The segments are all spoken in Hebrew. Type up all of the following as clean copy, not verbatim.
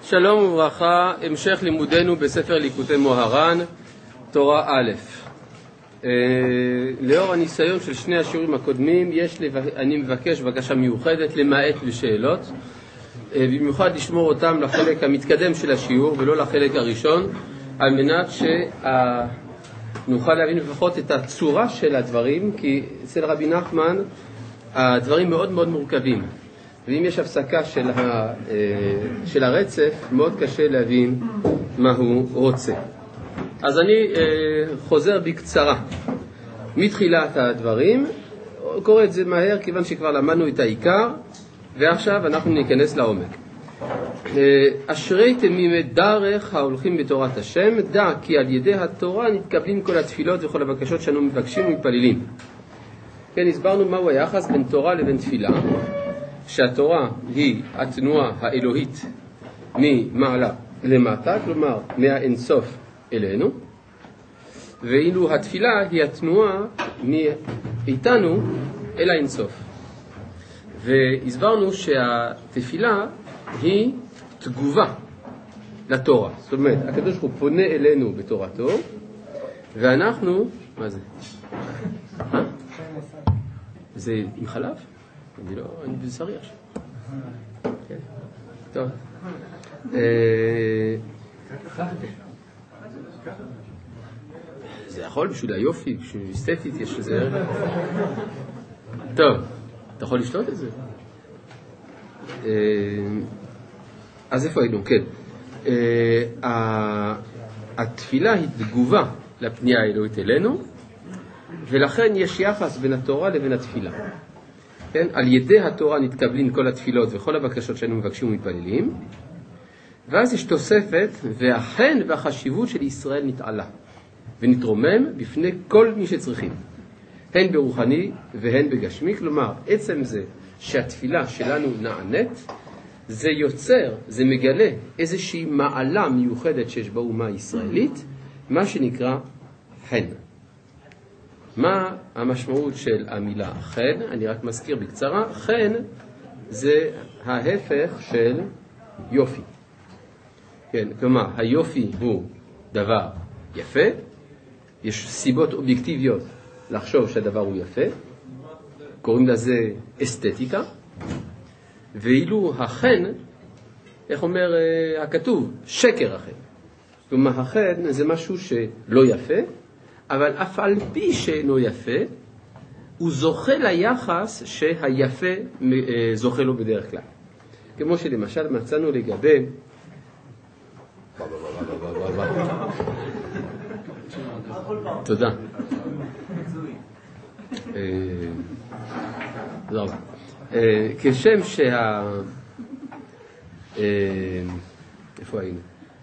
שלום וברכה, המשך לימודנו בספר ליקוטי מוהר"ן, תורה א'. לאור הניסיון של שני השיעורים הקודמים, אני מבקש בקשה מיוחדת למעט בשאלות, במיוחד לשמור אותם לחלק המתקדם של השיעור ולא לחלק הראשון, על מנת שנוכל להבין לפחות את הצורה של הדברים, כי אצל רבי נחמן הדברים מאוד מאוד מורכבים. ואם יש הפסקה של הרצף, מאוד קשה להבין מה הוא רוצה. אז אני חוזר בקצרה מתחילת הדברים, קורא את זה מהר כיוון שכבר למדנו את העיקר, ועכשיו אנחנו ניכנס לעומק. אשרי תמימי דרך ההולכים בתורת השם, דע כי על ידי התורה נתקבלים כל התפילות וכל הבקשות שאנו מבקשים ומתפללים. כן, הסברנו מהו היחס בין תורה לבין תפילה, שהתורה היא התנועה האלוהית ממעלה למטה, כלומר מהאינסוף אלינו, ואילו התפילה היא התנועה מאיתנו אל האינסוף. והסברנו שהתפילה היא תגובה לתורה. זאת אומרת, הקדוש הוא פונה אלינו בתורתו, ואנחנו... מה זה? זה עם חלב? אני בזרי עכשיו. כן. טוב. זה יכול בשביל היופי, בשביל אסתטית, יש לזה ערך. טוב, אתה יכול לשתות את זה? אז איפה היינו? כן. התפילה היא תגובה לפנייה האלוהית אלינו, ולכן יש יחס בין התורה לבין התפילה. כן? על ידי התורה נתקבלים כל התפילות וכל הבקשות שאנו מבקשים ומתפללים, ואז יש תוספת, והחן והחשיבות של ישראל נתעלה ונתרומם בפני כל מי שצריכים, הן ברוחני והן בגשמי. כלומר, עצם זה שהתפילה שלנו נענית, זה יוצר, זה מגלה איזושהי מעלה מיוחדת שיש באומה הישראלית, מה שנקרא חן. מה המשמעות של המילה חן? אני רק מזכיר בקצרה. חן זה ההפך של יופי. כן, כלומר, היופי הוא דבר יפה, יש סיבות אובייקטיביות לחשוב שהדבר הוא יפה, קוראים לזה אסתטיקה, ואילו החן, איך אומר הכתוב? שקר החן. כלומר, החן זה משהו שלא יפה, אבל אף על פי שאינו יפה, הוא זוכה ליחס שהיפה זוכה לו בדרך כלל. כמו שלמשל מצאנו לגבי... תודה. כשם איפה היינו?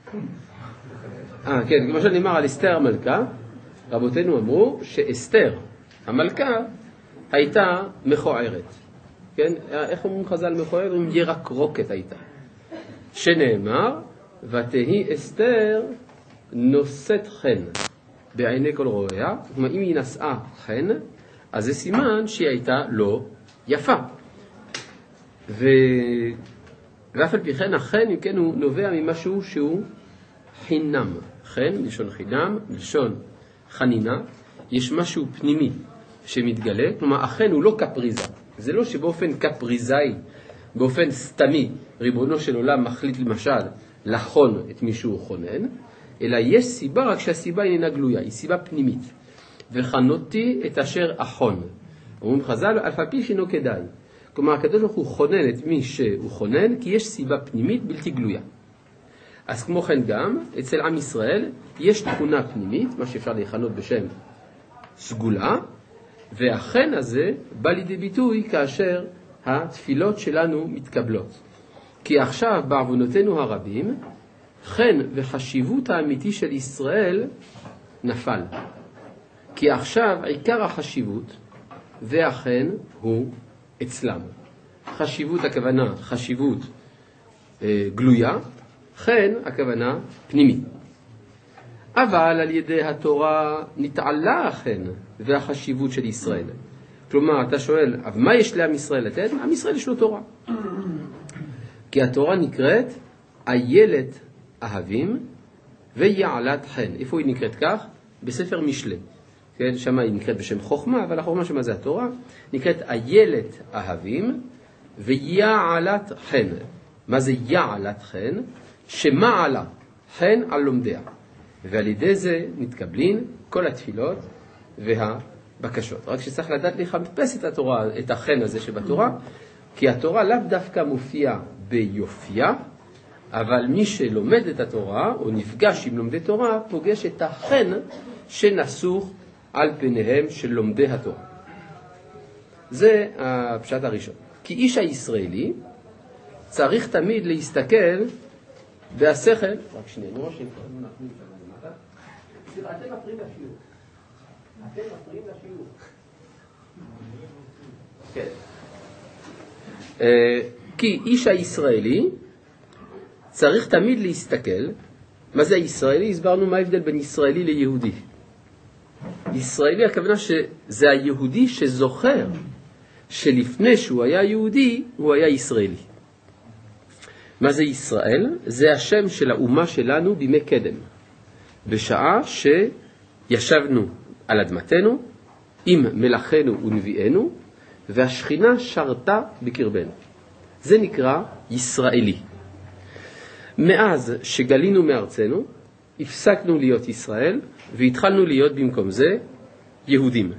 כן, כמו שנאמר על אסתר המלכה, רבותינו אמרו שאסתר המלכה הייתה מכוערת. כן? איך אומרים חז"ל מכוערת? אומרים ירקרוקת הייתה. שנאמר, ותהי אסתר נושאת חן בעיני כל רואיה. כלומר, אם היא נשאה חן, אז זה סימן שהיא הייתה לא יפה. ואף על פי כן, החן, אם כן, הוא נובע ממשהו שהוא חינם. חן, לשון חינם, לשון חנינה, יש משהו פנימי שמתגלה. כלומר, החן הוא לא קפריזה. זה לא שבאופן קפריזאי, באופן סתמי, ריבונו של עולם מחליט למשל לחון את מי שהוא חונן, אלא יש סיבה, רק שהסיבה אינה גלויה, היא סיבה פנימית. וחנותי את אשר אחון. אומרים חז"ל, אף על פי שאינו כדאי. כלומר, הקדוש ברוך הוא חונן את מי שהוא חונן, כי יש סיבה פנימית בלתי גלויה. אז כמו כן גם, אצל עם ישראל יש תכונה פנימית, מה שאפשר לכנות בשם סגולה, והחן הזה בא לידי ביטוי כאשר התפילות שלנו מתקבלות. כי עכשיו בעוונותינו הרבים, חן וחשיבות האמיתי של ישראל נפל. כי עכשיו עיקר החשיבות והחן הוא אצלם. חשיבות הכוונה חשיבות גלויה, חן הכוונה פנימית. אבל על ידי התורה נתעלה החן והחשיבות של ישראל. כלומר, אתה שואל, אבל מה יש לעם ישראל לתת? עם ישראל יש לו תורה. כי התורה נקראת איילת אהבים ויעלת חן. איפה היא נקראת כך? בספר משלי. כן, שם היא נקראת בשם חוכמה, אבל החוכמה שמה זה התורה, נקראת איילת אהבים ויעלת חן. מה זה יעלת חן? שמעלה חן על לומדיה. ועל ידי זה מתקבלין כל התפילות והבקשות. רק שצריך לדעת לחפש את התורה, את החן הזה שבתורה, כי התורה לאו דווקא מופיעה ביופייה, אבל מי שלומד את התורה או נפגש עם לומדי תורה פוגש את החן שנסוך על פניהם של לומדי התורה. זה הפשט הראשון. כי איש הישראלי צריך תמיד להסתכל בהשכל. רק שנייה, נורא שאין כבר נפנים שם למטה. אתם מפריעים לשיעור. אתם מפריעים לשיעור. כן. כי איש הישראלי צריך תמיד להסתכל. מה זה הישראלי? הסברנו מה ההבדל בין ישראלי ליהודי. ישראלי הכוונה שזה היהודי שזוכר שלפני שהוא היה יהודי הוא היה ישראלי. מה זה ישראל? זה השם של האומה שלנו בימי קדם. בשעה שישבנו על אדמתנו עם מלאכנו ונביאנו והשכינה שרתה בקרבנו. זה נקרא ישראלי. מאז שגלינו מארצנו הפסקנו להיות ישראל והתחלנו להיות במקום זה יהודים.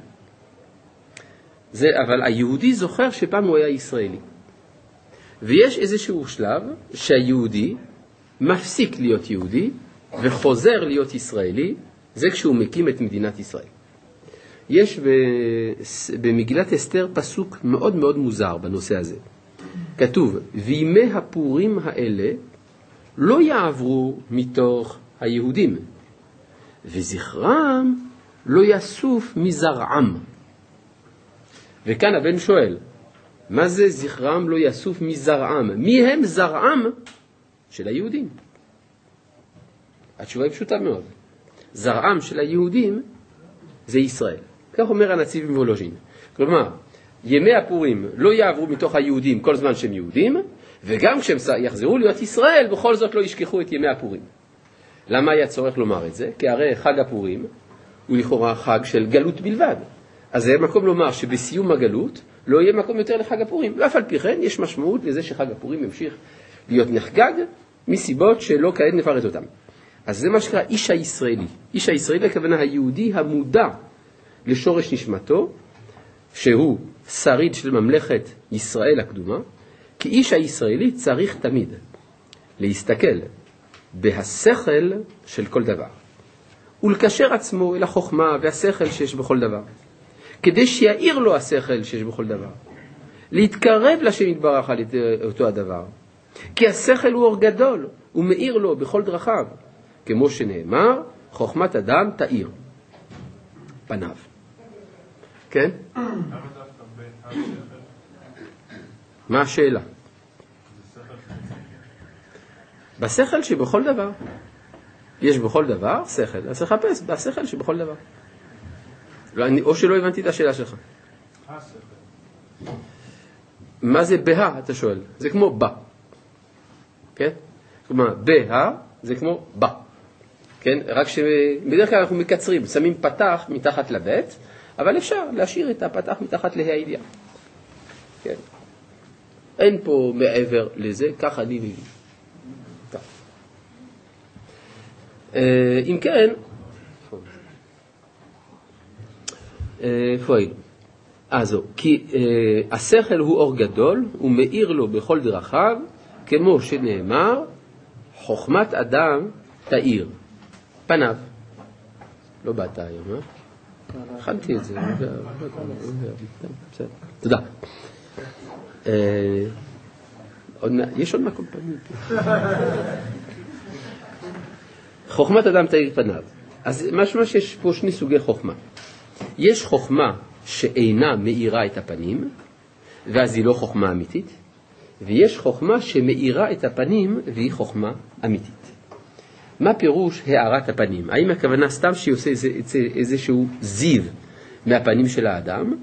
אבל היהודי זוכר שפעם הוא היה ישראלי. ויש איזשהו שלב שהיהודי מפסיק להיות יהודי וחוזר להיות ישראלי, זה כשהוא מקים את מדינת ישראל. יש במגילת אסתר פסוק מאוד מאוד מוזר בנושא הזה. כתוב, וימי הפורים האלה לא יעברו מתוך היהודים, וזכרם לא יסוף מזרעם. וכאן הבן שואל, מה זה זכרם לא יסוף מזרעם? מי הם זרעם של היהודים? התשובה היא פשוטה מאוד. זרעם של היהודים זה ישראל. כך אומר הנציב מוולוז'ין. כלומר, ימי הפורים לא יעברו מתוך היהודים כל זמן שהם יהודים, וגם כשהם יחזרו להיות ישראל, בכל זאת לא ישכחו את ימי הפורים. למה היה צורך לומר את זה? כי הרי חג הפורים הוא לכאורה חג של גלות בלבד. אז זה מקום לומר שבסיום הגלות לא יהיה מקום יותר לחג הפורים. ואף על פי כן יש משמעות לזה שחג הפורים ימשיך להיות נחגג מסיבות שלא כעת נפרט אותם. אז זה מה שקרה איש הישראלי. איש הישראלי הכוונה היהודי המודע לשורש נשמתו, שהוא שריד של ממלכת ישראל הקדומה, כי איש הישראלי צריך תמיד להסתכל בהשכל של כל דבר, ולקשר עצמו אל החוכמה והשכל שיש בכל דבר, כדי שיעיר לו השכל שיש בכל דבר, להתקרב לשם יתברך על אותו הדבר, כי השכל הוא אור גדול, הוא מאיר לו בכל דרכיו, כמו שנאמר, חוכמת אדם תאיר פניו. כן? מה השאלה? בשכל שבכל דבר. יש בכל דבר שכל. אז תחפש בשכל שבכל דבר. או שלא הבנתי את השאלה שלך. מה זה בה, אתה שואל? זה כמו בה. כן? כלומר, בה זה כמו בה. כן? רק שבדרך כלל אנחנו מקצרים, שמים פתח מתחת לבית, אבל אפשר להשאיר את הפתח מתחת לה"א הידיעה. כן? אין פה מעבר לזה, ככה אני מבין. אם כן, איפה היינו? זו, כי השכל הוא אור גדול, הוא מאיר לו בכל דרכיו, כמו שנאמר, חוכמת אדם תאיר פניו. לא באת היום, הכנתי את זה. תודה. יש עוד מקום פנים. חוכמת אדם תאיר פניו. אז משמע שיש פה שני סוגי חוכמה. יש חוכמה שאינה מאירה את הפנים, ואז היא לא חוכמה אמיתית, ויש חוכמה שמאירה את הפנים והיא חוכמה אמיתית. מה פירוש הארת הפנים? האם הכוונה סתם שהיא עושה איזשהו זיו מהפנים של האדם?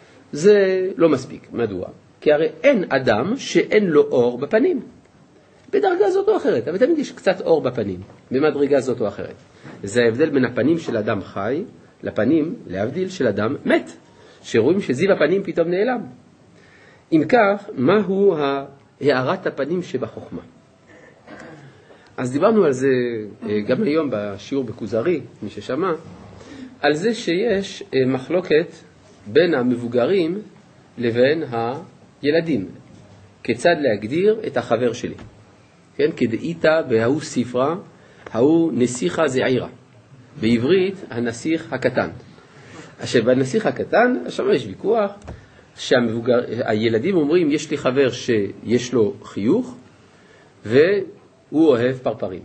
זה לא מספיק. מדוע? כי הרי אין אדם שאין לו אור בפנים. בדרגה זאת או אחרת, אבל תמיד יש קצת אור בפנים, במדרגה זאת או אחרת. זה ההבדל בין הפנים של אדם חי, לפנים, להבדיל, של אדם מת, שרואים שזיו הפנים פתאום נעלם. אם כך, מהו הערת הפנים שבחוכמה? אז דיברנו על זה גם היום בשיעור בכוזרי, מי ששמע, על זה שיש מחלוקת בין המבוגרים לבין הילדים. כיצד להגדיר את החבר שלי? כן, כדאיתא בהוא ספרה, ההוא נסיכה זעירה. בעברית, הנסיך הקטן. עכשיו, בנסיך הקטן, שם יש ויכוח, שהילדים אומרים, יש לי חבר שיש לו חיוך, והוא אוהב פרפרים.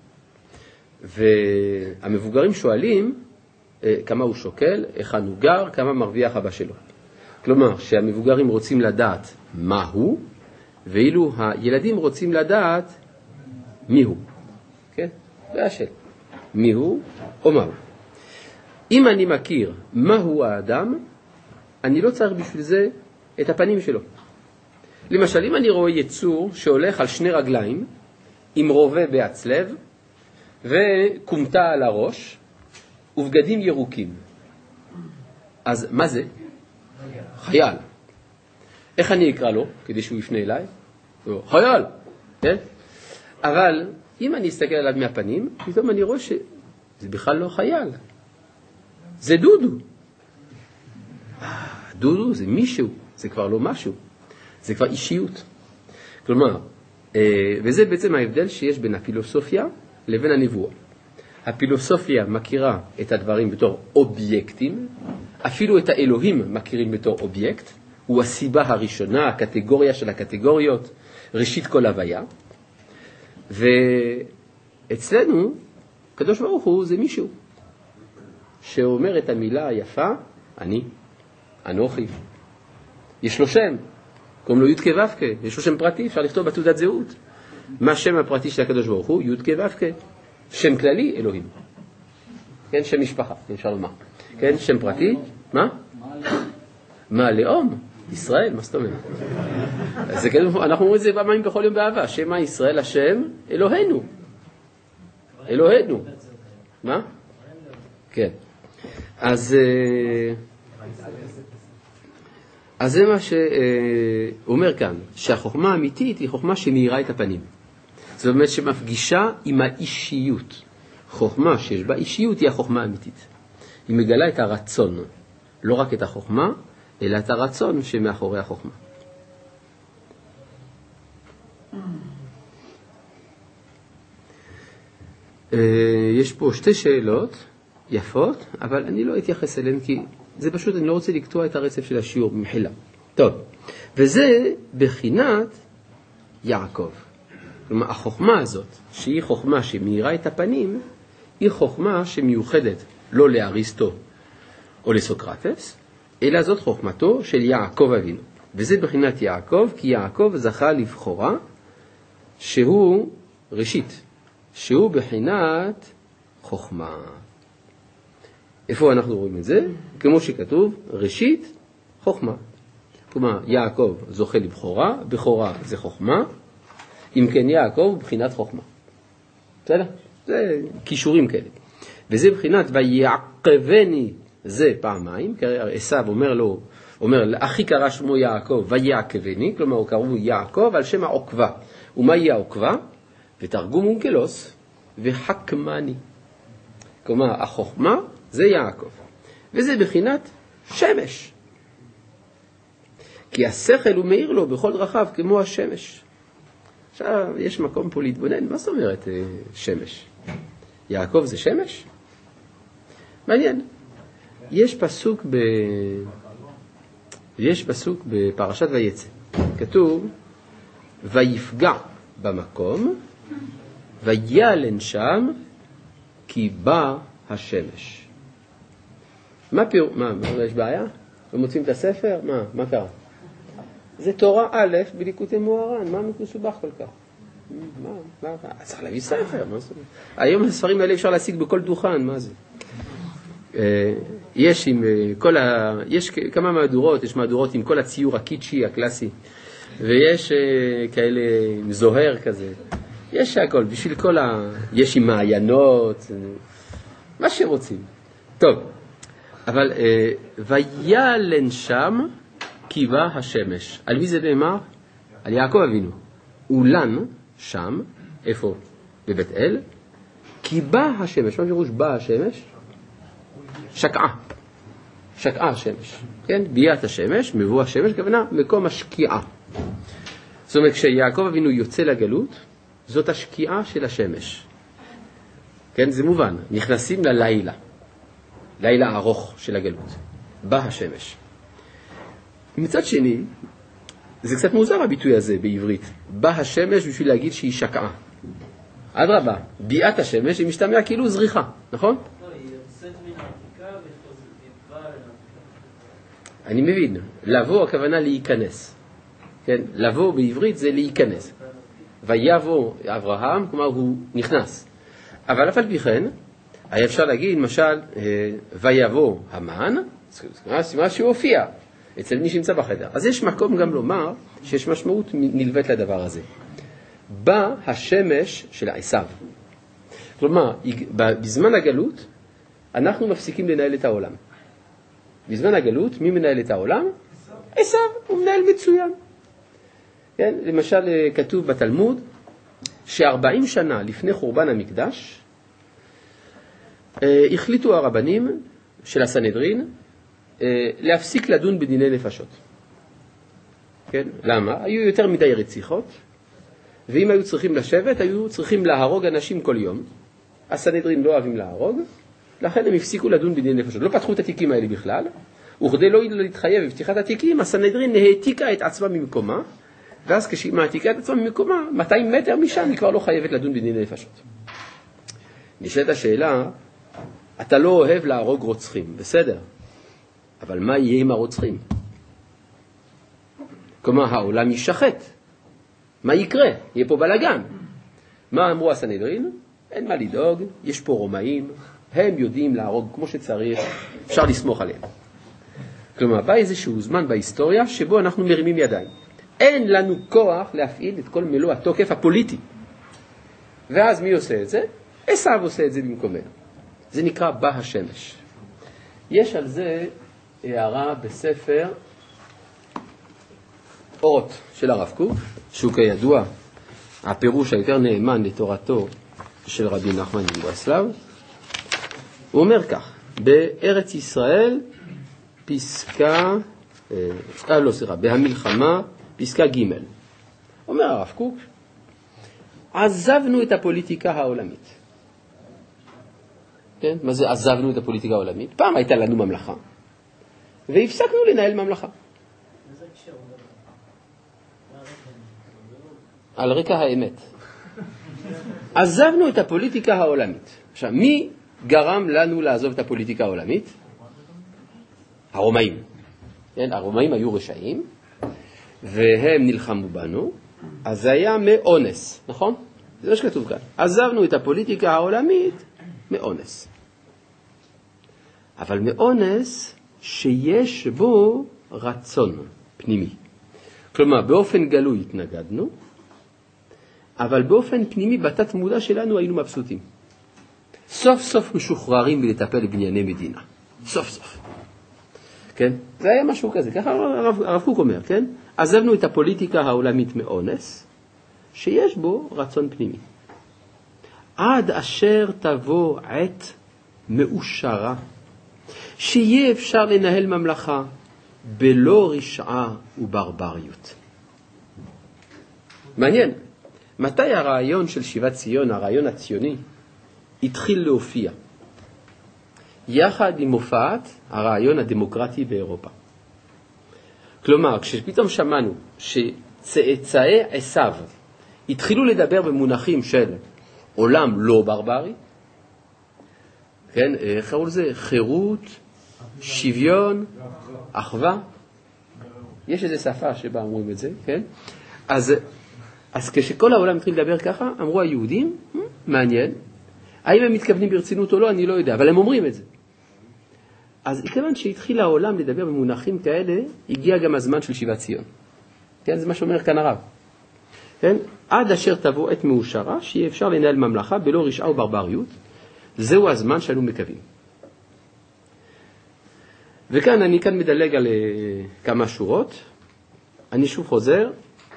והמבוגרים שואלים, כמה הוא שוקל, היכן הוא גר, כמה מרוויח אבא שלו. כלומר, שהמבוגרים רוצים לדעת מה הוא, ואילו הילדים רוצים לדעת מי הוא. כן? זה השאלה. מי הוא או מה הוא. אם אני מכיר מהו האדם, אני לא צריך בשביל זה את הפנים שלו. למשל, אם אני רואה יצור שהולך על שני רגליים, עם רובה בעצלב, וקומתה על הראש, ובגדים ירוקים. אז מה זה? חייל. איך אני אקרא לו, כדי שהוא יפנה אליי? חייל, כן? אבל אם אני אסתכל עליו מהפנים, פתאום אני רואה שזה בכלל לא חייל. זה דודו. דודו זה מישהו, זה כבר לא משהו. זה כבר אישיות. כלומר, וזה בעצם ההבדל שיש בין הפילוסופיה לבין הנבואה. הפילוסופיה מכירה את הדברים בתור אובייקטים, אפילו את האלוהים מכירים בתור אובייקט, הוא הסיבה הראשונה, הקטגוריה של הקטגוריות, ראשית כל הוויה. ואצלנו, קדוש ברוך הוא זה מישהו שאומר את המילה היפה, אני, אנוכי. יש לו שם, קוראים לו י' כ' ו' כ', יש לו שם פרטי, אפשר לכתוב בתעודת זהות. מה השם הפרטי של הקדוש ברוך הוא? י' כ' ו' כ'. שם כללי, אלוהים. כן, שם משפחה, אפשר לומר. כן, שם פרטי, מה? מה לאום? ישראל, מה זאת אומרת? זה כאילו, אנחנו אומרים את זה פעמיים בכל יום באהבה, שמה ישראל השם? אלוהינו. אלוהינו. מה? כן. אז זה מה שאומר כאן, שהחוכמה האמיתית היא חוכמה שמאירה את הפנים. זאת אומרת שמפגישה עם האישיות. חוכמה שיש בה אישיות היא החוכמה האמיתית. היא מגלה את הרצון, לא רק את החוכמה, אלא את הרצון שמאחורי החוכמה. יש פה שתי שאלות יפות, אבל אני לא אתייחס אליהן כי זה פשוט, אני לא רוצה לקטוע את הרצף של השיעור במחילה. טוב, וזה בחינת יעקב. כלומר, החוכמה הזאת, שהיא חוכמה שמאירה את הפנים, היא חוכמה שמיוחדת לא לאריסטו או לסוקרטס, אלא זאת חוכמתו של יעקב אבינו. וזה בחינת יעקב, כי יעקב זכה לבחורה שהוא ראשית, שהוא בחינת חוכמה. איפה אנחנו רואים את זה? כמו שכתוב, ראשית חוכמה. כלומר, יעקב זוכה לבחורה, בחורה זה חוכמה, אם כן יעקב בחינת חוכמה. בסדר? זה קישורים כאלה. וזה בחינת ויעקבני זה פעמיים, כי עשיו אומר לאחי קרא שמו יעקב ויעקבני, כלומר הוא קראו יעקב על שם העוקבה. ומה יהיה העוקבה? ותרגום אונקלוס וחכמני. כלומר החוכמה זה יעקב. וזה בחינת שמש. כי השכל הוא מאיר לו בכל דרכיו כמו השמש. עכשיו יש מקום פה להתבונן, מה זאת אומרת שמש? יעקב זה שמש? מעניין. יש פסוק בפרשת ויצא. כתוב, ויפגע במקום, וילן שם, כי בא השמש. מה יש בעיה? לא מוצאים את הספר? מה קרה? זה תורה א' בליקוטי מוהר"ן, מה מסובך כל כך? צריך להביא ספר, מה זאת אומרת? היום הספרים האלה אפשר להשיג בכל דוכן, מה זה? יש כמה מהדורות, יש מהדורות עם כל הציור הקיצ'י, הקלאסי, ויש כאלה זוהר כזה. יש הכל, בשביל כל יש עם מעיינות, מה שרוצים. טוב, אבל וילן שם קיבה השמש. על מי זה נאמר? על יעקב אבינו. אולן שם, איפה? בבית אל. קיבה השמש. מה פירוש באה השמש? שקעה. שקעה השמש. כן? ביאת השמש, מבוא השמש, כוונה מקום השקיעה. זאת אומרת, כשיעקב אבינו יוצא לגלות, זאת השקיעה של השמש. כן? זה מובן. נכנסים ללילה. לילה ארוך של הגלות. בא השמש. מצד שני, זה קצת מוזר הביטוי הזה בעברית. בא השמש בשביל להגיד שהיא שקעה. אדרבה, ביאת השמש היא משתמע כאילו זריחה, נכון? לא, היא יוצאת מן העתיקה ובאה לעתיקה. אני מבין. לבוא הכוונה להיכנס. כן? לבוא בעברית זה להיכנס. ויבוא אברהם, כלומר הוא נכנס. אבל אף על פי כן, היה אפשר להגיד, למשל, ויבוא המן, זאת אומרת שהוא הופיע אצל מי שנמצא בחדר. אז יש מקום גם לומר שיש משמעות נלווית לדבר הזה. בא השמש של עשיו. כלומר, בזמן הגלות, אנחנו מפסיקים לנהל את העולם. בזמן הגלות, מי מנהל את העולם? עשיו, הוא מנהל מצוין. כן? למשל, כתוב בתלמוד, ש40 שנה לפני חורבן המקדש, החליטו הרבנים של הסנהדרין להפסיק לדון בדיני נפשות. כן? למה? היו יותר מדי רציחות, ואם היו צריכים לשבת, היו צריכים להרוג אנשים כל יום. הסנהדרין לא אוהבים להרוג, לכן הם הפסיקו לדון בדיני נפשות. לא פתחו את התיקים האלה בכלל, וכדי לא להתחייב בפתיחת התיקים, הסנהדרין העתיקה את עצמה ממקומה, ואז כשהיא מעתיקה את עצמה ממקומה, 200 מטר משם היא כבר לא חייבת לדון בדיני נפשות. נשאלת השאלה, אתה לא אוהב להרוג רוצחים, בסדר, אבל מה יהיה עם הרוצחים? כלומר, העולם יישחט. מה יקרה? יהיה פה בלגן. מה אמרו הסנהדרין? אין מה לדאוג, יש פה רומאים, הם יודעים להרוג כמו שצריך, אפשר לסמוך עליהם. כלומר, בא איזשהו זמן בהיסטוריה שבו אנחנו מרימים ידיים. אין לנו כוח להפעיל את כל מלוא התוקף הפוליטי. ואז מי עושה את זה? עשיו עושה את זה במקומנו. זה נקרא בא השמש. יש על זה הערה בספר אורות של הרב קוק, שהוא כידוע הפירוש היותר נאמן לתורתו של רבי נחמן מברסלב. הוא אומר כך, בארץ ישראל פסקה, בהמלחמה פסקה ג' אומר הרב קוק, עזבנו את הפוליטיקה העולמית. כן? מה זה עזבנו את הפוליטיקה העולמית? פעם הייתה לנו ממלכה, והפסקנו לנהל ממלכה. על רקע האמת. עזבנו את הפוליטיקה העולמית. עכשיו, מי גרם לנו לעזוב את הפוליטיקה העולמית? הרומאים. כן? הרומאים היו רשעים, והם נלחמו בנו, אז זה היה מאונס, נכון? זה מה שכתוב כאן. עזבנו את הפוליטיקה העולמית מאונס. אבל מאונס שיש בו רצון פנימי. כלומר, באופן גלוי התנגדנו, אבל באופן פנימי בתת מודע שלנו היינו מבסוטים. סוף סוף משוחררים בלטפל בבנייני מדינה. סוף סוף. כן? זה היה משהו כזה. ככה הרב קוק אומר, כן? עזבנו את הפוליטיקה העולמית מאונס, שיש בו רצון פנימי. עד אשר תבוא עת מאושרה, שיהיה אפשר לנהל ממלכה בלא רשעה וברבריות. מעניין. מתי הרעיון של שיבת ציון, הרעיון הציוני, התחיל להופיע? יחד עם הופעת הרעיון הדמוקרטי באירופה. כלומר, כשפתאום שמענו שצאצאי עשיו התחילו לדבר במונחים של עולם לא ברברי, כן, איך קראו לזה? חירות, שוויון, אחווה. יש איזו שפה שבה אומרים את זה, כן? אז כשכל העולם התחיל לדבר ככה, אמרו היהודים, מעניין, האם הם מתכוונים ברצינות או לא, אני לא יודע, אבל הם אומרים את זה. אז כיוון שהתחיל העולם לדבר במונחים כאלה, הגיע גם הזמן של שיבת ציון. כן, זה מה שאומר כאן הרב. כן? עד אשר תבוא עת מאושרה, שיהיה אפשר לנהל ממלכה בלא רשעה וברבריות, זהו הזמן שאנו מקווים. וכאן אני מדלג על כמה שורות, אני שוב חוזר,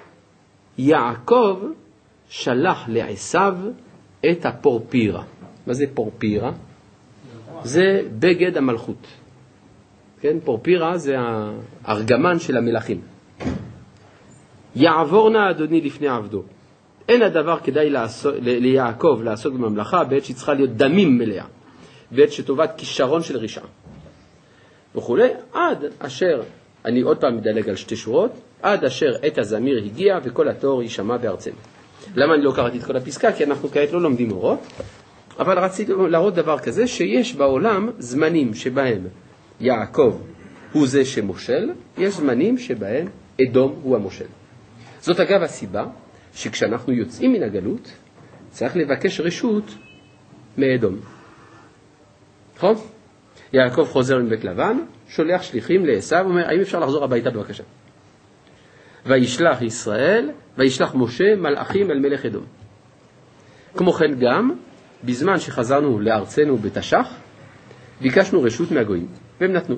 יעקב שלח לעשיו את הפורפירה. מה זה פורפירה? זה בגד המלכות. כן, פורפירה זה הארגמן של המלכים. יעבור נא אדוני לפני עבדו. אין הדבר כדאי ליעקב לעסוק בממלכה בעת שצריכה להיות דמים מלאה, בעת שטובת כישרון של רשעה. וכולי, עד אשר, אני עוד פעם מדלג על שתי שורות, עד אשר עת הזמיר הגיע וכל התור יישמע בארצנו. למה אני לא קראתי את כל הפסקה? כי אנחנו כעת לא לומדים אורות, אבל רציתי להראות דבר כזה, שיש בעולם זמנים שבהם יעקב הוא זה שמושל, יש זמנים שבהם אדום הוא המושל. זאת אגב הסיבה שכשאנחנו יוצאים מן הגלות, צריך לבקש רשות מאדום. נכון? יעקב חוזר מבית לבן, שולח שליחים לעשיו, אומר, האם אפשר לחזור הביתה בבקשה? וישלח ישראל, וישלח משה מלאכים אל מלך אדום. כמו כן גם, בזמן שחזרנו לארצנו בתש"ח, ביקשנו רשות מהגויים, והם נתנו.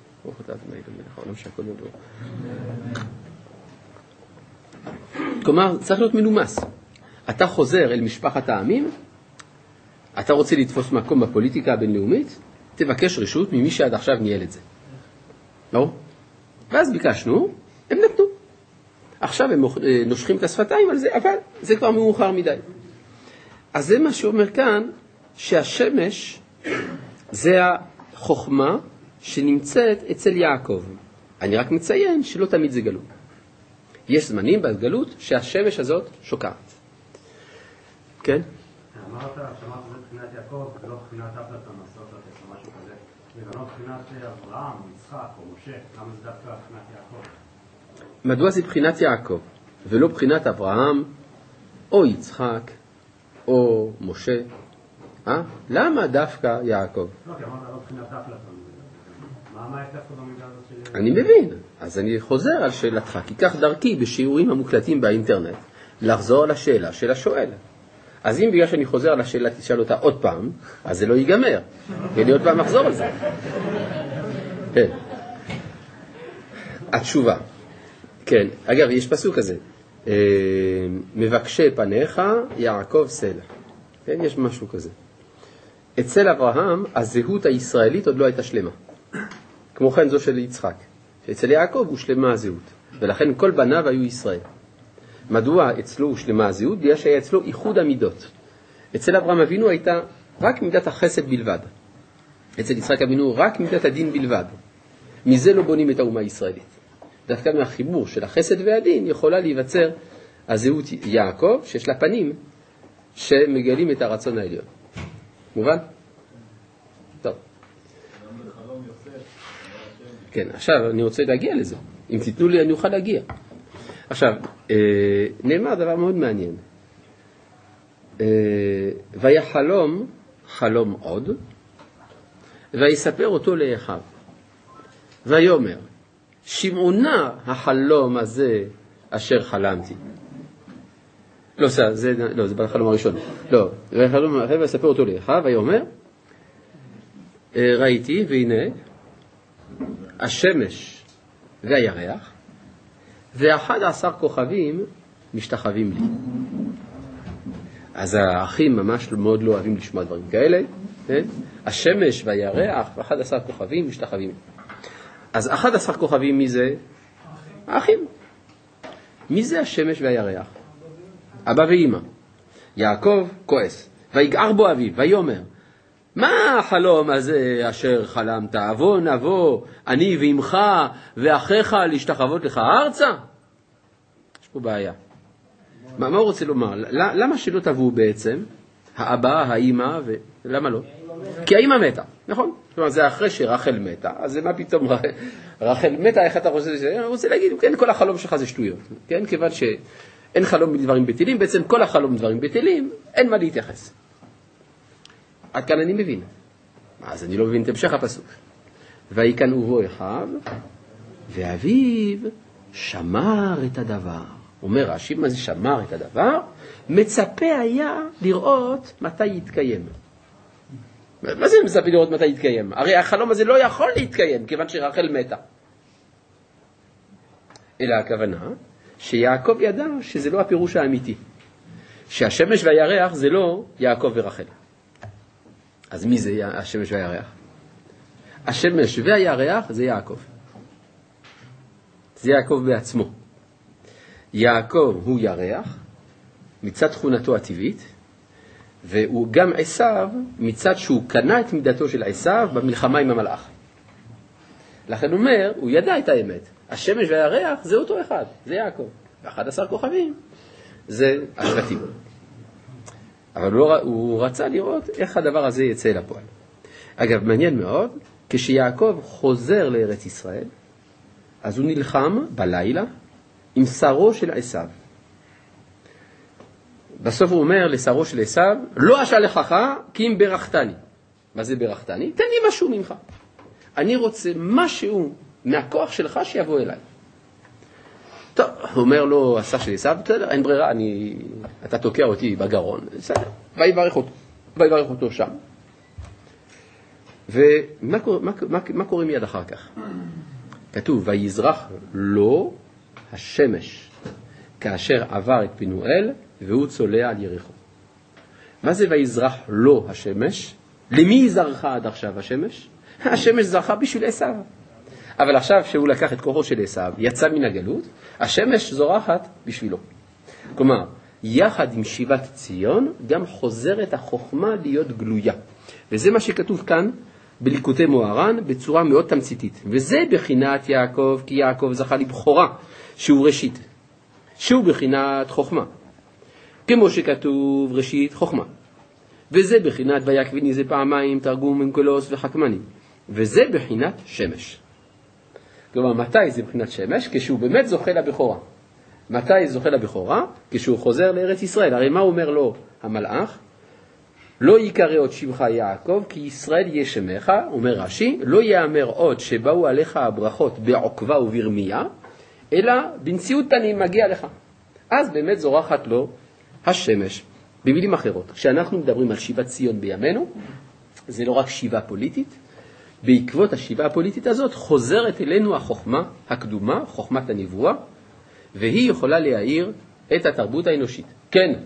כלומר, צריך להיות מנומס. אתה חוזר אל משפחת העמים, אתה רוצה לתפוס מקום בפוליטיקה הבינלאומית, תבקש רשות ממי שעד עכשיו ניהל את זה. לא? ואז ביקשנו, הם נתנו. עכשיו הם נושכים את השפתיים על זה, אבל זה כבר מאוחר מדי. אז זה מה שאומר כאן, שהשמש זה החוכמה שנמצאת אצל יעקב. אני רק מציין שלא תמיד זה גלות. יש זמנים בגלות שהשמש הזאת שוקעת. כן? שמעת את זה מבחינת יעקב, ולא מבחינת אפלטון, או משהו כזה. ולא מבחינת אברהם, או יצחק, או משה. למה זה דווקא מבחינת יעקב? מדוע זה מבחינת יעקב, ולא מבחינת אברהם, או יצחק, או משה? למה דווקא יעקב? לא, כי אמרת לא מבחינת אפלטון. מה יש דווקא במידה הזאת של... אני מבין, אז אני חוזר על שאלתך, כי כך דרכי בשיעורים המוקלטים באינטרנט, לחזור על השאלה של השואל. אז אם בגלל שאני חוזר על השאלה, תשאל אותה עוד פעם, אז זה לא ייגמר. ואני עוד פעם אחזור על זה. כן. התשובה. כן, אגב, יש פסוק כזה. מבקשי פניך, יעקב סלע. כן, יש משהו כזה. אצל אברהם, הזהות הישראלית עוד לא הייתה שלמה. כמו כן זו של יצחק. אצל יעקב הוא שלמה הזהות. ולכן כל בניו היו ישראל. מדוע אצלו הוא שלמה הזהות? בגלל שהיה אצלו איחוד המידות. אצל אברהם אבינו הייתה רק מידת החסד בלבד. אצל יצחק אבינו רק מידת הדין בלבד. מזה לא בונים את האומה הישראלית. דווקא מהחיבור של החסד והדין יכולה להיווצר הזהות יעקב, שיש לה פנים שמגלים את הרצון העליון. מובן? טוב. כן, עכשיו אני רוצה להגיע לזה. אם תיתנו לי אני אוכל להגיע. עכשיו, נאמר דבר מאוד מעניין. ויחלום חלום עוד, ויספר אותו לאחיו. ויאמר, שמעונה החלום הזה אשר חלמתי. לא, זה בחלום הראשון. לא, ויספר אותו לאחיו, ויאמר, ראיתי והנה, השמש והירח, ו11 כוכבים משתחווים לי. אז האחים ממש מאוד לא אוהבים לשמוע דברים כאלה. כן? השמש והירח ו11 כוכבים משתחווים לי. אז 11 כוכבים מי זה? האחים. מי זה השמש והירח? אבא ואמא. יעקב כועס. ויגער בו אביו, ויאמר, מה החלום הזה אשר חלמת? אבוא נבוא, אני ואמך ואחיך להשתחוות לך ארצה? יש פה בעיה. מה הוא רוצה לומר? למה שלא תבואו בעצם? האבא, האמא, למה לא? כי האמא מתה, נכון? כלומר, זה אחרי שרחל מתה, אז מה פתאום רחל מתה, איך אתה רוצה? אני רוצה להגיד, כן, כל החלום שלך זה שטויות. כן, כיוון שאין חלום בדברים בטלים, בעצם כל החלום בדברים בטלים, אין מה להתייחס. עד כאן אני מבין. אז אני לא מבין את המשך הפסוק. ויקנאו בו אחיו, ואביו שמר את הדבר. אומר רש"י, מה זה שמר את הדבר? מצפה היה לראות מתי יתקיים. מה זה מצפה לראות מתי יתקיים? הרי החלום הזה לא יכול להתקיים, כיוון שרחל מתה. אלא הכוונה שיעקב ידע שזה לא הפירוש האמיתי. שהשמש והירח זה לא יעקב ורחל. אז מי זה השמש והירח? השמש והירח זה יעקב. זה יעקב בעצמו. יעקב הוא ירח מצד תכונתו הטבעית, והוא גם עשיו מצד שהוא קנה את מידתו של עשיו במלחמה עם המלאך. לכן הוא אומר, הוא ידע את האמת. השמש והירח זה אותו אחד, זה יעקב. 11 כוכבים זה השבטים. אבל הוא רצה לראות איך הדבר הזה יצא לפועל. אגב, מעניין מאוד, כשיעקב חוזר לארץ ישראל, אז הוא נלחם בלילה עם שרו של עשיו. בסוף הוא אומר לשרו של עשיו, לא אשלחך כי אם ברכתני. מה זה ברכתני? תן לי משהו ממך. אני רוצה משהו מהכוח שלך שיבוא אליי. טוב, הוא אומר לו, השר של עשיו, בסדר, אין ברירה, אתה תוקע אותי בגרון, בסדר, ויברך אותו שם. ומה קורה מיד אחר כך? כתוב, ויזרח לו השמש, כאשר עבר את פנואל, והוא צולע על יריחו. מה זה ויזרח לו השמש? למי זרחה עד עכשיו השמש? השמש זרחה בשביל עשיו. אבל עכשיו שהוא לקח את כוחו של עשיו, יצא מן הגלות, השמש זורחת בשבילו. כלומר, יחד עם שיבת ציון, גם חוזרת החוכמה להיות גלויה. וזה מה שכתוב כאן בליקוטי מוהר"ן בצורה מאוד תמציתית. וזה בחינת יעקב, כי יעקב זכה לבכורה, שהוא ראשית. שהוא בחינת חוכמה. כמו שכתוב ראשית חוכמה. וזה בחינת ויקביני זה פעמיים, תרגום אונקלוס וחכמני. וזה בחינת שמש. כלומר, מתי זה בחינת שמש? כשהוא באמת זוכה לבכורה. מתי זוכה לבכורה? כשהוא חוזר לארץ ישראל. הרי מה אומר לו המלאך? לא יקרא עוד שמך יעקב, כי ישראל יהיה שמך, אומר רש"י, לא יאמר עוד שבאו עליך הברכות בעוקבה וברמיה, אלא בנשיאות אני מגיע לך. אז באמת זורחת לו השמש. במילים אחרות, כשאנחנו מדברים על שיבת ציון בימינו, זה לא רק שיבה פוליטית, בעקבות השיבה הפוליטית הזאת חוזרת אלינו החוכמה הקדומה, חוכמת הנבואה, והיא יכולה להאיר את התרבות האנושית. כן. לפי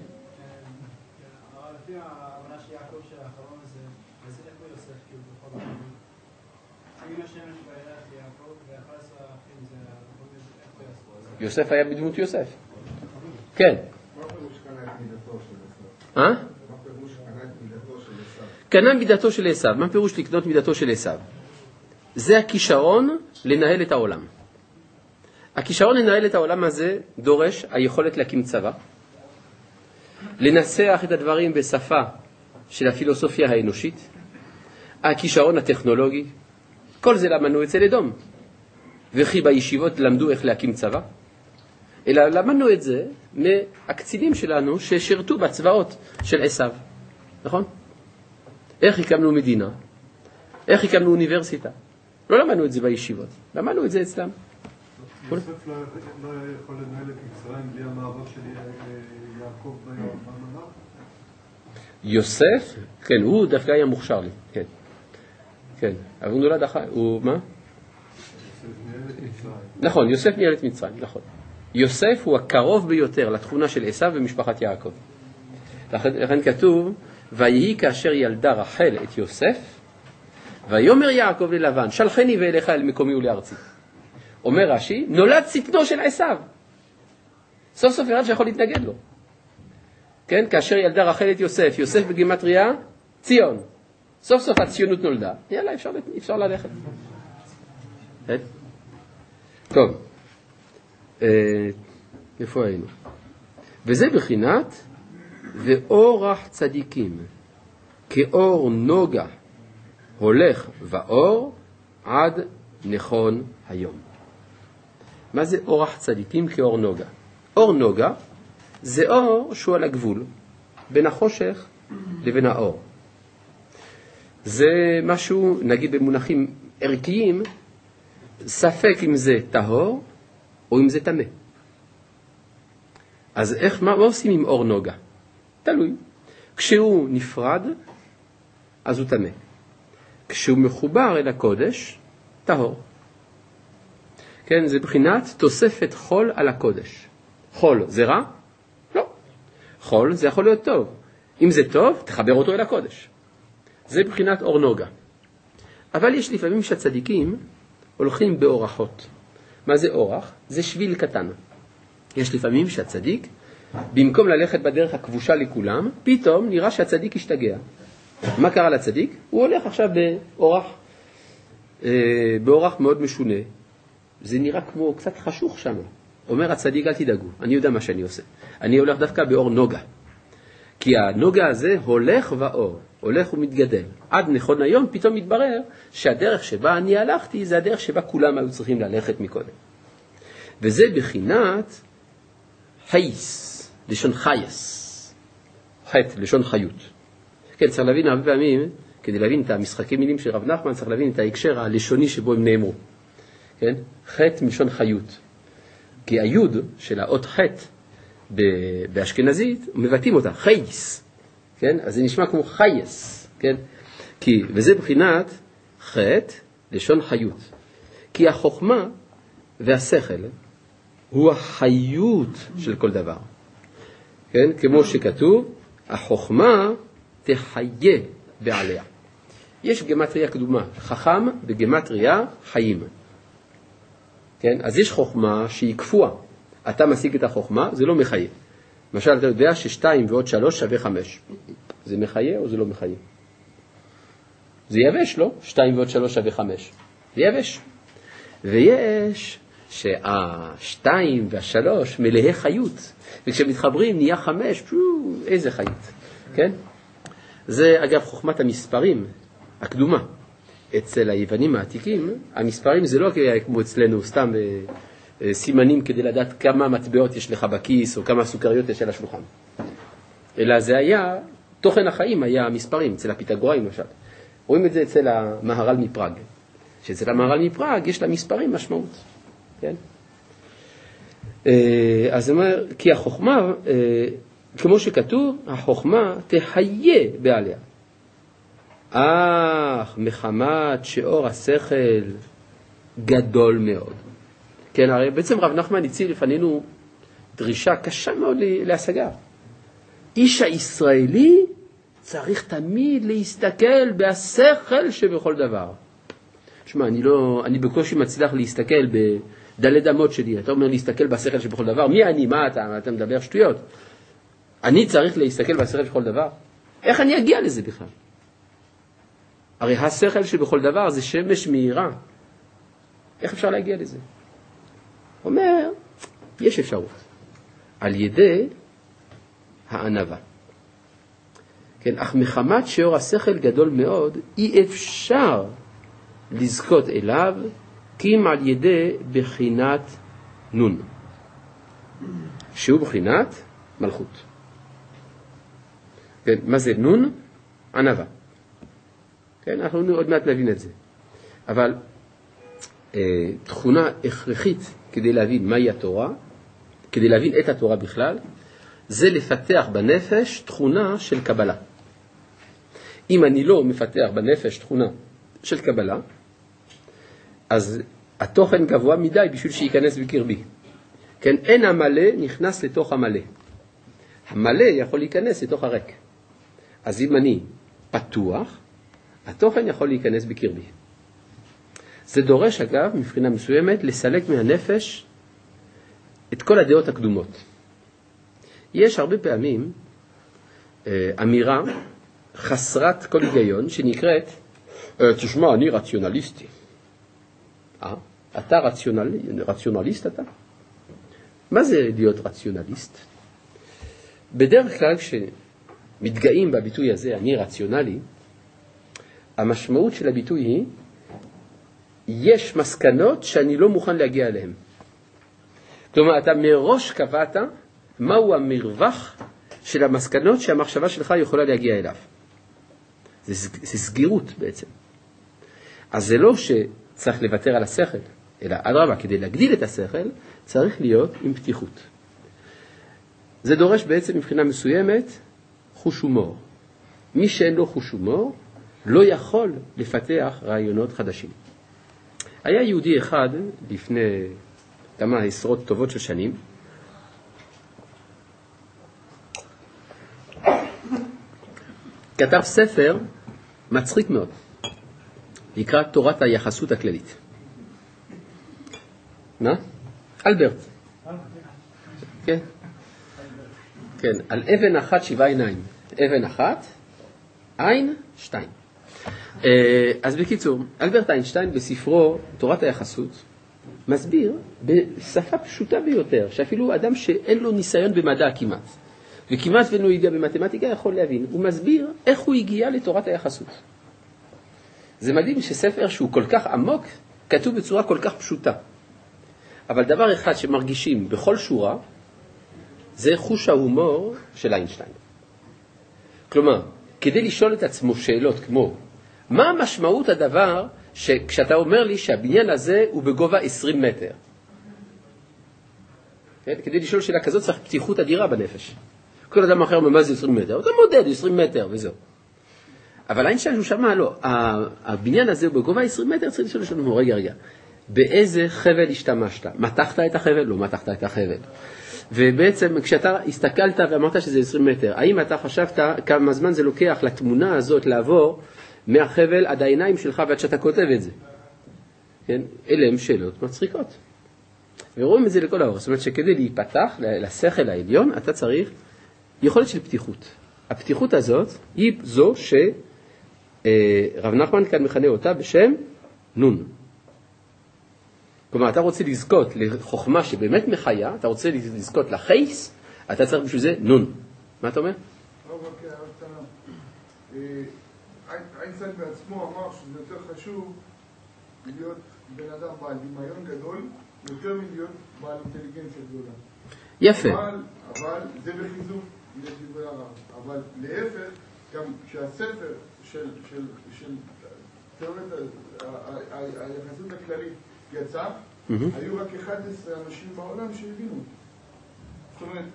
ההבנה של יעקב של האחרון הזה, אז איפה יוסף כאילו בכל העולם? אם השמש והירח יעקב ו11 האחים זה איפה יוסף? יוסף היה בדמות יוסף. כן. מה פירוש קנה את מידתו של עשיו? מה פירוש קנה את מידתו של עשיו? קנה מידתו של עשיו. מה פירוש לקנות מידתו של עשיו? זה הכישרון לנהל את העולם. הכישרון לנהל את העולם הזה דורש היכולת להקים צבא, לנסח את הדברים בשפה של הפילוסופיה האנושית, הכישרון הטכנולוגי, כל זה למדנו אצל אדום. וכי בישיבות למדו איך להקים צבא, אלא למדנו את זה מהקצינים שלנו ששירתו בצבאות של עשיו. נכון? איך הקמנו מדינה? איך הקמנו אוניברסיטה? לא למדנו את זה בישיבות, למדנו את זה אצלם. יוסף לא יכול לנהל את מצרים בלי המאבק של יעקב בממלך? יוסף, כן, הוא דווקא היה מוכשר לי, כן. כן, אבל הוא נולד אחר, הוא מה? יוסף ניהל את מצרים. נכון, יוסף ניהל את מצרים, נכון. יוסף הוא הקרוב ביותר לתכונה של עשיו ומשפחת יעקב. לכן כתוב, ויהי כאשר ילדה רחל את יוסף, ויאמר יעקב ללבן, שלחני ואליך אל מקומי ולארצי. אומר רש"י, נולד שטנו של עשיו. סוף סוף אחד שיכול להתנגד לו. כן, כאשר ילדה רחל את יוסף, יוסף בגימטריה, ציון. סוף סוף הציונות נולדה. יאללה, אפשר ללכת. כן? טוב. איפה היינו? וזה בחינת ואורח צדיקים, כאור נוגה, הולך ואור עד נכון היום. מה זה אורח צדיקים כאור נוגה? אור נוגה זה אור שהוא על הגבול בין החושך לבין האור. זה משהו, נגיד במונחים ערכיים, ספק אם זה טהור או אם זה טמא. אז מה עושים עם אור נוגה? תלוי. כשהוא נפרד, אז הוא טמא. כשהוא מחובר אל הקודש, טהור. כן, זה בחינת תוספת חול על הקודש. חול זה רע? לא. חול זה יכול להיות טוב. אם זה טוב, תחבר אותו אל הקודש. זה בחינת אור נוגה. אבל יש לפעמים שהצדיקים הולכים באורחות. מה זה אורח? זה שביל קטן. יש לפעמים שהצדיק, במקום ללכת בדרך הכבושה לכולם, פתאום נראה שהצדיק השתגע. מה קרה לצדיק? הוא הולך עכשיו באורח מאוד משונה. זה נראה כמו קצת חשוך שם. אומר הצדיק, אל תדאגו, אני יודע מה שאני עושה. אני הולך דווקא באור נוגה. כי הנוגה הזה הולך ואור, הולך ומתגדל. עד נכון היום פתאום מתברר שהדרך שבה אני הלכתי, זה הדרך שבה כולם היו צריכים ללכת מקודם. וזה בחינת חייס, לשון חייס. חית, לשון חיות. כן, צריך להבין הרבה פעמים, כדי להבין את המשחקי מילים של רב נחמן, צריך להבין את ההקשר הלשוני שבו הם נאמרו. כן? חית מלשון חיות. כי היוד של האות חית באשכנזית, מבטאים אותה, חייס. כן? אז זה נשמע כמו חייס. כן? וזה בחינת חית, לשון חיות. כי החוכמה והשכל הוא החיות של כל דבר. כן? כמו שכתוב, החוכמה תחיה בעליה. יש גמטריה קדומה, חכם בגמטריה חיים. כן? אז יש חוכמה שהיא קפואה. אתה משיג את החוכמה, זה לא מחיה. למשל, אתה יודע ש2 ועוד 3 שווה 5. זה מחיה או זה לא מחיה? זה יבש, לא? 2 ועוד 3 שווה 5. זה יבש. ויש שה2 וה3 מלאי חיות. וכשמתחברים נהיה 5, איזה חיות. כן? זה אגב חוכמת המספרים הקדומה. אצל היוונים העתיקים, המספרים זה לא כמו אצלנו, סתם סימנים כדי לדעת כמה מטבעות יש לך בכיס או כמה סוכריות יש על השולחן. אלא זה היה, תוכן החיים היה המספרים, אצל הפיתגוראים למשל. רואים את זה אצל המהר"ל מפראג. שאצל המהר"ל מפראג יש למספרים משמעות. כן? אז זה אומר, כי החוכמה, כמו שכתוב, החוכמה תחיה בעליה. אך מחמת שאור השכל גדול מאוד. כן, הרי בעצם רב נחמן הציע לפנינו דרישה קשה מאוד להשגה. איש הישראלי צריך תמיד להסתכל בהשכל שבכל דבר. תשמע, אני בקושי מצליח להסתכל בדלת אמות שלי. אתה אומר להסתכל בהשכל שבכל דבר. מי אני? מה אתה מדבר שטויות? אני צריך להסתכל בהשכל שבכל דבר? איך אני אגיע לזה בכלל? הרי השכל שבכל דבר זה שמש מהירה. איך אפשר להגיע לזה? אומר, יש אפשרות. על ידי הענווה. כן, אך מחמת שאור השכל גדול מאוד, אי אפשר לזכות אליו, כי אם על ידי בחינת נון. שהוא בחינת מלכות. כן, מה זה נון? ענווה. כן, אנחנו עוד מעט נבין את זה. אבל תכונה הכרחית כדי להבין מהי התורה, כדי להבין את התורה בכלל, זה לפתח בנפש תכונה של קבלה. אם אני לא מפתח בנפש תכונה של קבלה, אז התוכן גבוה מדי בשביל שייכנס בקרבי. כן, אין המלא נכנס לתוך המלא. המלא יכול להיכנס לתוך הריק. אז אם אני פתוח, התוכן יכול להיכנס בקרבי. זה דורש, אגב, מבחינה מסוימת, לסלק מהנפש את כל הדעות הקדומות. יש הרבה פעמים אמירה חסרת כל היגיון, שנקראת, תשמע, אני רציונליסטי. אתה רציונליסט אתה? מה זה להיות רציונליסט? בדרך כלל, כשמתגאים בביטוי הזה, אני רציונלי, המשמעות של הביטוי היא, יש מסקנות שאני לא מוכן להגיע אליהן. כלומר, אתה מראש קבעת מהו המרווח של המסקנות שהמחשבה שלך יכולה להגיע אליו. זה סגירות בעצם. אז זה לא שצריך לוותר על השכל, אלא אדרבה, כדי להגדיל את השכל, צריך להיות עם פתיחות. זה דורש בעצם מבחינה מסוימת חוש הומור. מי שאין לו חוש הומור, לא יכול לפתח רעיונות חדשים. היה יהודי אחד לפני כמה עשרות טובות של שנים, כתב ספר מצחיק מאוד, נקרא תורת היחסות הכללית. מה? אלברט. כן. כן, על אבן אחת 7 עיניים. אבן אחת, עין 2. אז בקיצור, אלברט איינשטיין בספרו תורת היחסות מסביר בשפה פשוטה ביותר, שאפילו אדם שאין לו ניסיון במדע כמעט, וכמעט ואין לו ידיעה במתמטיקה יכול להבין, הוא מסביר איך הוא הגיע לתורת היחסות. זה מדהים שספר שהוא כל כך עמוק, כתוב בצורה כל כך פשוטה. אבל דבר אחד שמרגישים בכל שורה, זה חוש ההומור של איינשטיין. כלומר, כדי לשאול את עצמו שאלות כמו, מה המשמעות הדבר שכשאתה אומר לי שהבניין הזה הוא בגובה 20 מטר? כן? כדי לשאול שאלה כזאת צריך פתיחות אדירה בנפש. כל אדם אחר אומר, מה זה 20 מטר? אתה מודד 20 מטר וזהו. אבל איינשטיין הוא שמע, לא, הבניין הזה הוא בגובה 20 מטר, צריך לשאול שלנו, רגע, באיזה חבל השתמשת? מתחת את החבל? לא מתחת את החבל. ובעצם כשאתה הסתכלת ואמרת שזה 20 מטר, האם אתה חשבת כמה זמן זה לוקח לתמונה הזאת לעבור מהחבל עד העיניים שלך ועד שאתה כותב את זה? כן? אלה הם שאלות מצחיקות. ורואים את זה לכל האור. זאת אומרת שכדי להיפתח לשכל העליון, אתה צריך יכולת של פתיחות. הפתיחות הזאת היא זו שרב נחמן כאן מכנה אותה בשם נון. כלומר, אתה רוצה לזכות לחוכמה שבאמת מחיה, אתה רוצה לזכות לחייס, אתה צריך בשביל זה נון. מה אתה אומר? איינשטיין בעצמו אמר שזה יותר חשוב להיות בן אדם בעל דמיון גדול, יותר מלהיות בעל אינטליגנציה גדולה. יפה. אבל זה בחיזוק לדברי הרב. אבל להפך, גם כשהספר של תיאוריית היחסות הכללית יצא, היו רק 11 אנשים בעולם שהבינו. זאת אומרת,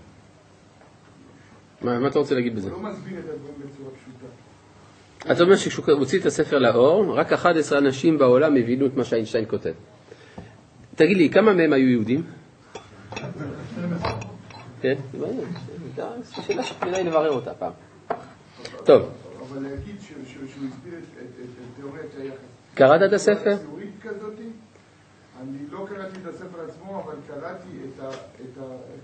מה אתה רוצה להגיד בזה? הוא לא מסביר את הדברים בצורה פשוטה. אתה אומר שכשהוא הוציא את הספר לאור, רק 11 אנשים בעולם הבינו את מה שאיינשטיין כותב. תגיד לי, כמה מהם היו יהודים? כן? שאלה שכדאי לברר אותה פעם. טוב. אבל להגיד שהוא הסביר את תיאוריית היחס. קראת את הספר? אני לא קראתי את הספר עצמו, אבל קראתי את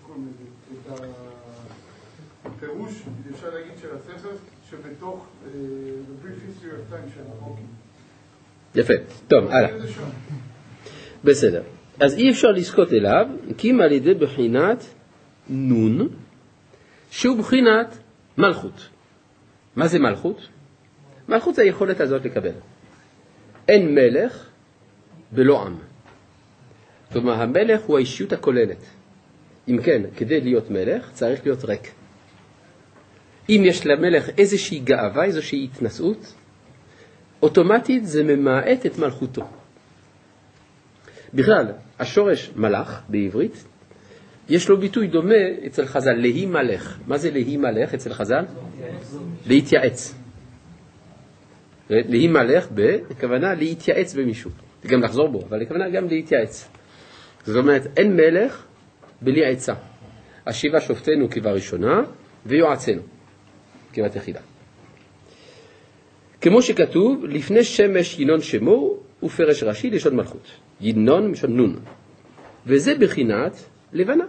הפירוש, אפשר להגיד, של הספר, שבתוך The Brief History of Time של החוקים. יפה. טוב, הלאה. בסדר. אז אי אפשר לזכות אליו, כי אם על ידי בחינת נון, שהוא בחינת מלכות. מה זה מלכות? מלכות זה היכולת הזאת לקבל. אין מלך בלא עם. כלומר, המלך הוא האישיות הכוללת. אם כן, כדי להיות מלך, צריך להיות ריק. אם יש למלך איזושהי גאווה, איזושהי התנשאות, אוטומטית זה ממעט את מלכותו. בכלל, השורש מלך בעברית, יש לו ביטוי דומה אצל חז"ל, להי מלך. מה זה להי מלך אצל חז"ל? להתייעץ. להי מלך בכוונה להתייעץ במישהו. גם לחזור בו, אבל בכוונה גם להתייעץ. זאת אומרת, אין מלך בלי עצה. השיבה שופטנו כבראשונה ויועצנו כבת יחידה. כמו שכתוב, לפני שמש ינון שמו ופרש ראשי לשון מלכות. ינון משון נון. וזה בחינת לבנה.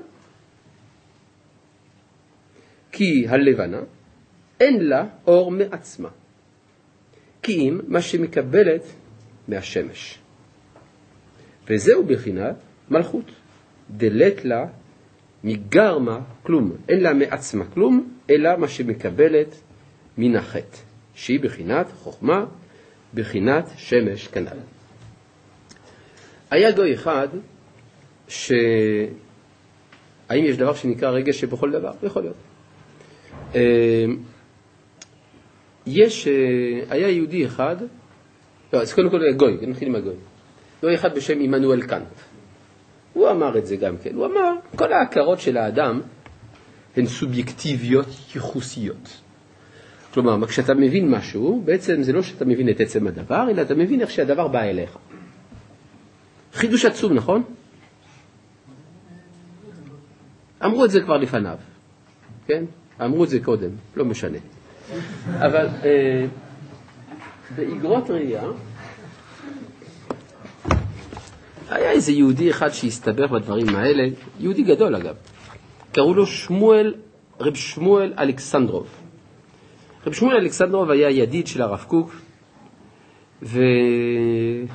כי הלבנה אין לה אור מעצמה. כי אם מה שמקבלת מהשמש. וזהו בחינת מלכות. דלת לה מגרמה כלום. אין לה מעצמה כלום, אלא מה שמקבלת מן החטא. שהיא בחינת חוכמה, בחינת שמש כנ"ל. היה גוי אחד האם יש דבר שנקרא רגש שבכל דבר? יכול להיות. היה יהודי אחד, לא, אז קודם כל גוי, נתחיל עם הגוי. לא אחד בשם עמנואל קאנט. הוא אמר את זה גם כן. הוא אמר, כל ההכרות של האדם הן סובייקטיביות ייחוסיות. כלומר, כשאתה מבין משהו, בעצם זה לא שאתה מבין את עצם הדבר, אלא אתה מבין איך שהדבר בא אליך. חידוש עצום, נכון? אמרו את זה כבר לפניו, כן? אמרו את זה קודם, לא משנה. אבל באגרות ראייה, היה איזה יהודי אחד שהסתבך בדברים האלה, יהודי גדול אגב, קראו לו רב שמואל אלכסנדרוב. רב שמואל אלכסנדרוב היה ידיד של הרב קוק, והם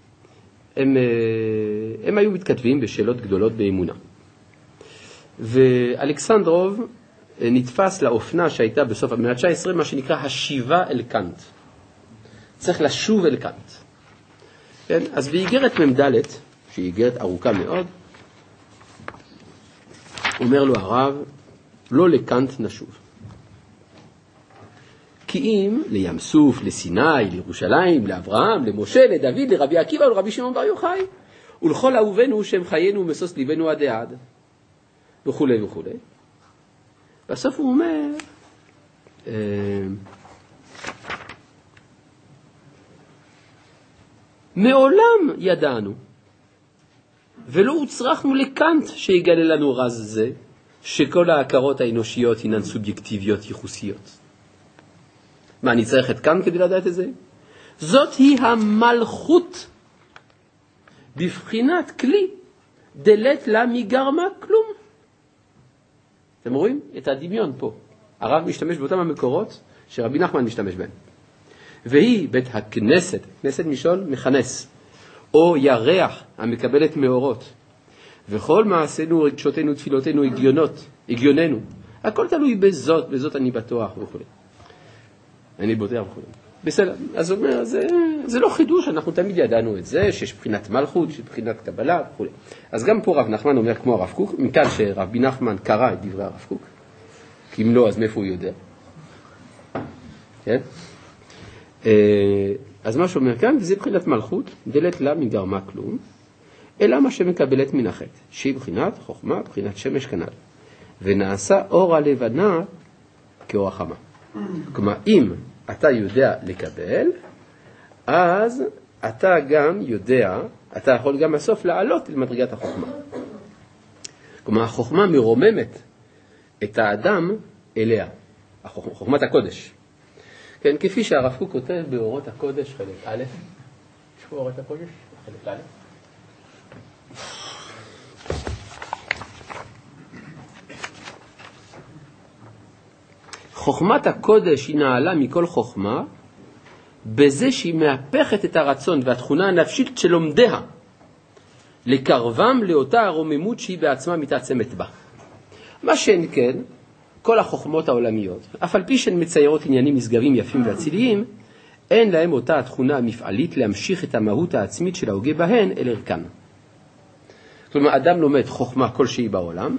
היו מתכתבים בשאלות גדולות באמונה. ואלכסנדרוב נתפס לאופנה שהייתה בסוף המאה ה-19, מה שנקרא השיבה אל קאנט. צריך לשוב אל קאנט. כן? אז באיגרת ממדלת, שהיא איגרת ארוכה מאוד, אומר לו הרב, לא לקאנט נשוב. כי אם לים סוף, לסיני, לירושלים, לאברהם, למשה, לדוד, לרבי עקיבא ולרבי שמעון בר יוחאי, ולכל אהובינו שהם חיינו ומשוש ליבנו עד עד, וכו' וכו'. בסוף הוא אומר, מעולם ידענו, ולא הוצרכנו לקאנט שיגלה לנו רז זה, שכל ההכרות האנושיות הינן סובייקטיביות ייחוסיות. מה, אני צריך את קאנט כדי לדעת את זה? זאת היא המלכות, בבחינת כלי, דלת לה מגרמה כלום. אתם רואים? את הדמיון פה. הרב משתמש באותם המקורות שרבי נחמן משתמש בהם. והיא בית הכנסת, כנסת משול מכנס, או ירח המקבלת מאורות. וכל מעשינו, רגשותינו, תפילותינו, הגיוננו. הכל תלוי בזאת אני בטוח וכו'. אני בוטח וכו'. בסדר, אז הוא אומר, זה לא חידוש, אנחנו תמיד ידענו את זה, שיש בחינת מלכות, שיש בחינת קבלה וכו'. אז גם פה רב נחמן אומר כמו הרב קוק, מכאן שרבי נחמן קרא את דברי הרב קוק, כי אם לא, אז מאיפה הוא יודע? כן? אז מה שאומר כאן, זה בחינת מלכות, דלת לה מגרמה כלום, אלא מה שמקבלת מן החטא, שהיא בחינת חוכמה, בחינת שמש כנ"ל. ונעשה אור הלבנה כאור החמה. כלומר, אם אתה יודע לקבל, אז אתה גם יודע, אתה יכול גם בסוף לעלות אל מדרגת החוכמה. כלומר, החוכמה מרוממת את האדם אליה, חוכמת הקודש. כן, כפי שהרב קוק כותב באורות הקודש, חלק א', יש פה אורות הקודש, חלק א'. חוכמת הקודש היא נעלה מכל חוכמה, בזה שהיא מהפכת את הרצון והתכונה הנפשית של לומדיה, לקרבם לאותה הרוממות שהיא בעצמה מתעצמת בה. מה שאין כן, כל החוכמות העולמיות, אף על פי שהן מציירות עניינים משגבים יפים ואציליים, אין להם אותה התכונה המפעלית להמשיך את המהות העצמית של ההוגה בהן אל ערכן. כלומר, אדם לומד חוכמה כלשהי בעולם,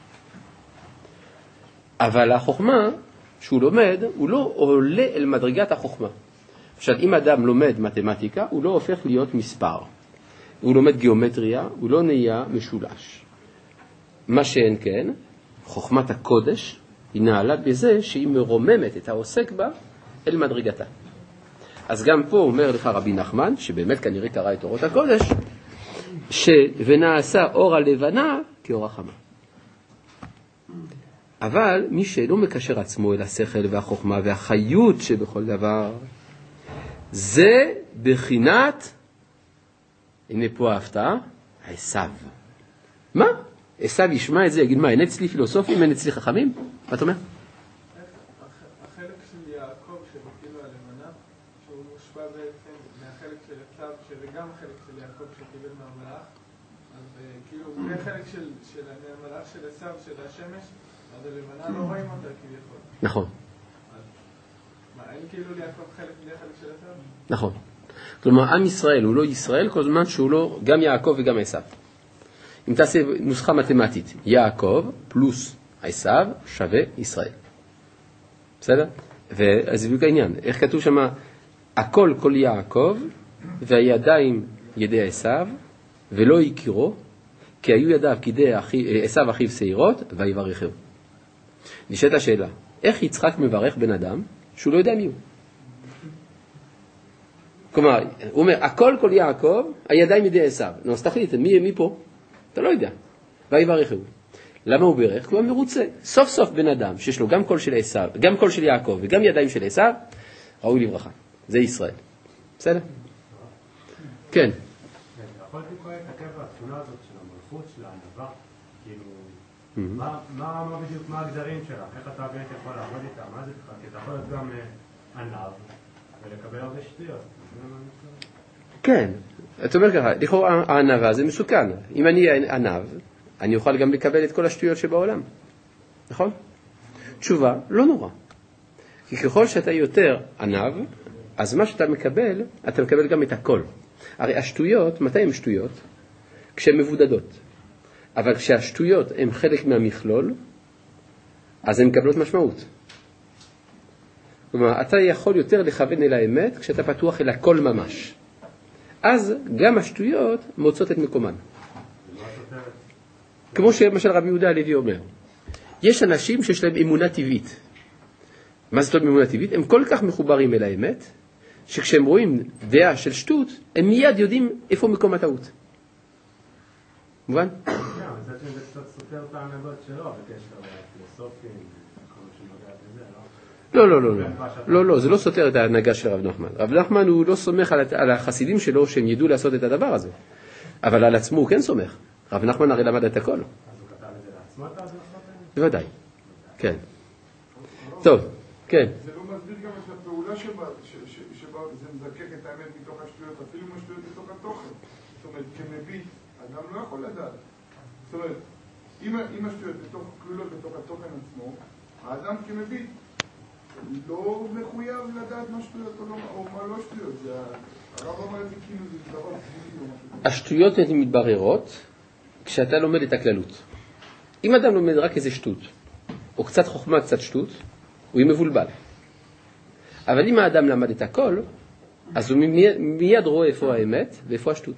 אבל החוכמה שהוא לומד, הוא לא עולה אל מדרגת החוכמה. עכשיו, אם אדם לומד מתמטיקה, הוא לא הופך להיות מספר. הוא לומד גיאומטריה, הוא לא נהיה משולש. מה שאין כן, חוכמת הקודש היא נעלה בזה שהיא מרוממת את העוסק בה אל מדרגתה. אז גם פה אומר לך רבי נחמן, שבאמת כנראה קרא את אורות הקודש, ונעשה אור הלבנה כאור החמה. אבל מי שלא מקשר עצמו אל השכל והחוכמה והחיות שבכל דבר, זה בחינת, הנה פה ההפתעה, עשיו. מה? עשיו ישמע את זה, יגיד מה, אין אצלי פילוסופים, אין אצלי חכמים? מה אתה אומר? החלק של יעקב שבקיבו הלבנה, שהוא מושפע בעצם מהחלק של עשיו, שזה גם החלק של יעקב שקיבל מהמלאך, אז כאילו זה החלק של המלאך של עשיו, של השמש, אז הלבנה לא רואים אותה כביכול. נכון. מה, אין כאילו ליעקב חלק בלי החלק של עשיו? נכון. כלומר, עם ישראל הוא לא ישראל כל זמן שהוא לא גם יעקב וגם עשיו. אם תעשה נוסחה מתמטית, יעקב פלוס עשיו שווה ישראל. בסדר? ואז זה בדיוק העניין. איך כתוב שם, הכל כל יעקב והידיים ידי עשיו, ולא הכירו, כי היו ידיו כידי עשיו אחיו שעירות, ויברכהו. נשאלת השאלה, איך יצחק מברך בן אדם שהוא לא יודע מי הוא? כלומר, הוא אומר, הכל כל יעקב, הידיים ידי עשיו. נו, אז תחליט, מי פה? אתה לא יודע. ויברכהו. למה הוא ברך? כי הוא מרוצה. סוף סוף בן אדם שיש לו גם קול של עשיו, גם קול של יעקב וגם ידיים של עשיו, ראוי לברכה. זה ישראל. בסדר? כן. יכול טיפה להתעכב בתכונה הזאת של המלכות, של הענווה, כאילו, מה בדיוק, מה הגדרים שלה? איך אתה באמת יכול לעבוד איתה? מה זה בכלל? כי אתה יכול להיות גם ענב ולקבל הרבה שטויות. כן. אתה אומר ככה, לכאורה הענווה זה מסוכן. אם אני ענב, אני אוכל גם לקבל את כל השטויות שבעולם. נכון? תשובה, לא נורא. כי ככל שאתה יותר ענב, אז מה שאתה מקבל, אתה מקבל גם את הכל. הרי השטויות, מתי הן שטויות? כשהן מבודדות. אבל כשהשטויות הן חלק מהמכלול, אז הן מקבלות משמעות. כלומר, אתה יכול יותר לכוון אל האמת כשאתה פתוח אל הכל ממש. אז גם השטויות מוצאות את מקומן. כמו שמשל רבי יהודה הלוי אומר, יש אנשים שיש להם אמונה טבעית. מה זאת אומרת אמונה טבעית? הם כל כך מחוברים אל האמת, שכשהם רואים דעה של שטות, הם מיד יודעים איפה מקום הטעות. מובן? כן, אבל זה קצת סותר את ההנהגות שלו, בקשר לפילוסופים, כל מה שנוגע בזה, לא? לא, זה לא סותר את ההנהגה של רב נחמן. רב נחמן הוא לא סומך על החסידים שלו שהם ידעו לעשות את הדבר הזה. אבל על עצמו הוא כן סומך. רב נחמן הרי למד את הכל. אז הוא כתב את זה לעצמו את ההדרכות האלה? בוודאי. כן. טוב, כן. זה לא מסביר גם את הפעולה שבה זה מזקק את האמת מתוך השטויות, אפילו עם השטויות מתוך התוכן. זאת אומרת, כמביט, אדם לא יכול לדעת. זאת אומרת, אם השטויות כלולות בתוך התוכן עצמו, האדם כמביט לא מחויב לדעת מה שטויות או מה לא שטויות. הרב אמר את זה כאילו זה דבר פנימי או משהו. השטויות הן מתבררות כשאתה לומד את הכללות. אם אדם לומד רק איזה שטות, או קצת חוכמה, קצת שטות, הוא יהיה מבולבל. אבל אם האדם למד את הכל, אז הוא מיד רואה איפה האמת ואיפה השטות.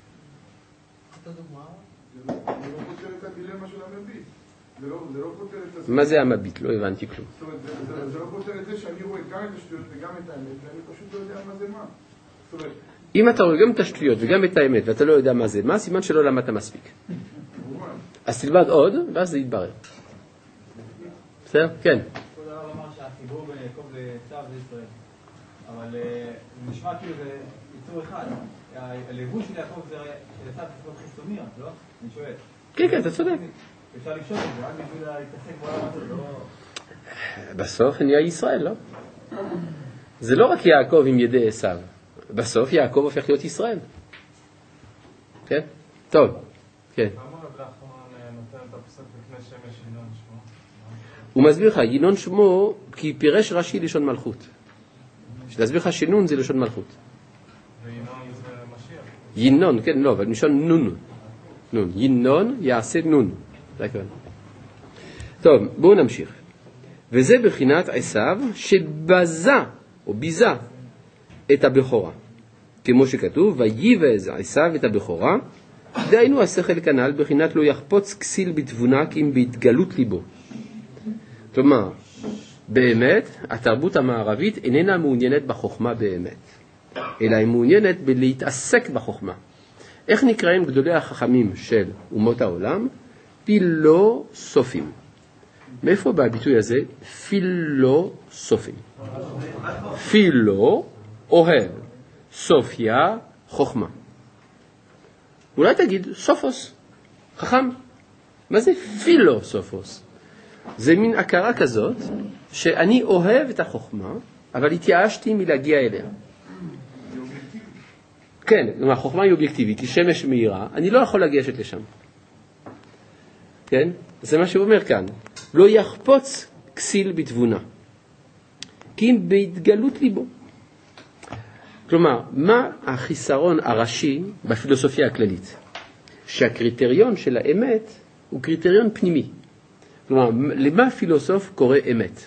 זה לא פותר את הדילמה של המביט. זה לא פותר את... מה זה המביט? לא הבנתי כלום. זאת אומרת, זה לא פותר את זה שאני רואה גם את השטויות וגם את האמת, ואני פשוט לא יודע מה זה מה. זאת אומרת... אם אתה רואה גם את השטויות וגם את האמת ואתה לא יודע מה זה מה, סימן שלא למדת מספיק. אז תלמד עוד, ואז זה יתברר. בסדר? כן. כבוד הרב אמר שהחיבור בין יעקב לעשיו זה ישראל. אבל נשמע כאילו זה יצור אחד. הלבוש של יעקב זה עשיו תצורות חיצוניות, לא? אני שואל. כן, כן, אתה צודק. אפשר לפשוט את זה, רק בשביל להתעסק בעולם הזה, לא... בסוף נהיה ישראל, לא? זה לא רק יעקב עם ידי עשיו. בסוף יעקב הופך להיות ישראל. כן? טוב. כן. הוא מסביר לך, ינון שמו, כי פירש רש"י לשון מלכות. שתסביר לך שנון זה לשון מלכות. וינון זה משיח. ינון, כן, לא, אבל לשון נון. נון. ינון יעשה נון. זה הכוונה. טוב, בואו נמשיך. וזה בחינת עשיו שבזה, או ביזה, את הבכורה. כמו שכתוב, ויבז עשיו את הבכורה, דהיינו השכל כנ"ל, בחינת לא יחפוץ כסיל בתבונה, כי אם בהתגלות ליבו. כלומר, באמת, התרבות המערבית איננה מעוניינת בחוכמה באמת, אלא היא מעוניינת בלהתעסק בחוכמה. איך נקראים גדולי החכמים של אומות העולם? פילוסופים. מאיפה בא הביטוי הזה? פילוסופים. פילו, אוהב, סופיה, חוכמה. אולי תגיד סופוס, חכם. מה זה פילוסופוס? זה מין הכרה כזאת שאני אוהב את החוכמה, אבל התייאשתי מלהגיע אליה. כן, החוכמה היא אובייקטיבית, היא שמש מהירה, אני לא יכול לגשת לשם. כן? זה מה שהוא אומר כאן. לא יחפוץ כסיל בתבונה, כי אם בהתגלות ליבו. כלומר, מה החיסרון הראשי בפילוסופיה הכללית? שהקריטריון של האמת הוא קריטריון פנימי. כלומר, למה פילוסוף קורא אמת?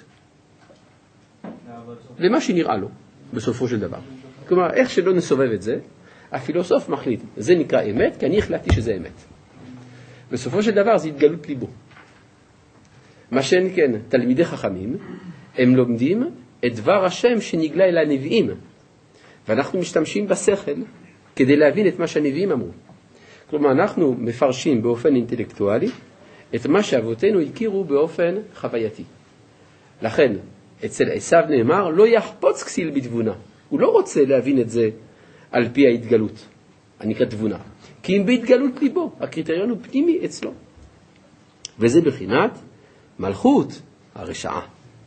למה שנראה לו, בסופו של דבר. כלומר, איך שלא נסובב את זה, הפילוסוף מחליט, זה נקרא אמת, כי אני החלטתי שזה אמת. בסופו של דבר זה התגלות ליבו. מה שאין כן, תלמידי חכמים, הם לומדים את דבר השם שנגלה אל הנביאים, ואנחנו משתמשים בשכל כדי להבין את מה שהנביאים אמרו. כלומר, אנחנו מפרשים באופן אינטלקטואלי את מה שאבותינו הכירו באופן חווייתי. לכן, אצל עשיו נאמר, לא יחפוץ כסיל בתבונה. הוא לא רוצה להבין את זה על פי ההתגלות, הנקראת תבונה. כי אם בהתגלות ליבו, הקריטריון הוא פנימי אצלו. וזה בחינת מלכות הרשעה.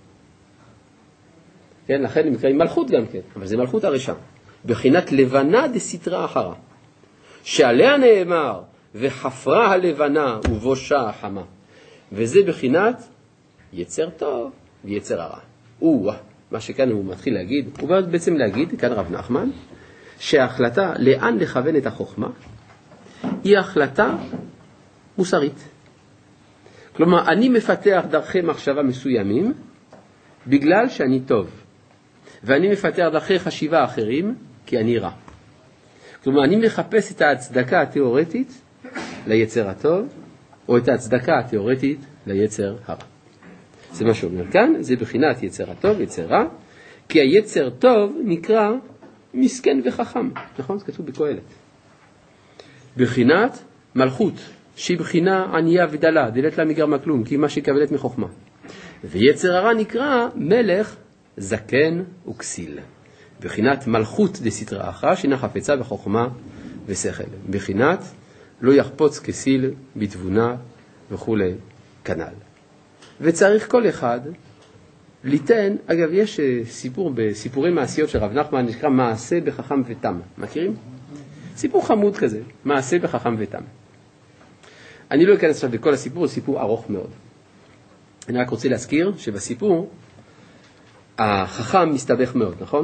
כן, לכן הם נקראים מלכות גם כן, אבל זה מלכות הרשעה. בחינת לבנה דסתרא אחרא, שעליה נאמר, וחפרה הלבנה ובושה החמה. וזה בחינת יצר טוב ויצר הרע. מה שכאן הוא מתחיל להגיד, הוא בא בעצם להגיד, כאן רב נחמן, שההחלטה לאן לכוון את החוכמה, היא החלטה מוסרית. כלומר, אני מפתח דרכי מחשבה מסוימים, בגלל שאני טוב. ואני מפתח דרכי חשיבה אחרים, כי אני רע. כלומר, אני מחפש את ההצדקה התיאורטית ליצר הטוב, או את ההצדקה התיאורטית ליצר הרע. זה מה שאומר כאן, זה בחינת יצר הטוב, יצר רע, כי היצר טוב נקרא מסכן וחכם. נכון? זה כתוב בקהלת. בחינת מלכות, שהיא בחינה ענייה ודלה, דלת לה מגרמה כלום, כי היא מה שקבלת מחוכמה. ויצר הרע נקרא מלך זקן וכסיל. בחינת מלכות דסתרא אחרא, שהיא חפצה בחוכמה ושכל. בחינת לא יחפוץ כסיל בתבונה וכו' כנ"ל. וצריך כל אחד ליתן, אגב יש סיפור בסיפורי מעשיות של רב נחמן, נקרא מעשה בחכם ותם. מכירים? סיפור חמוד כזה, מעשה בחכם ותם. אני לא אכנס עכשיו לכל הסיפור, זה סיפור ארוך מאוד. אני רק רוצה להזכיר שבסיפור החכם מסתבך מאוד, נכון?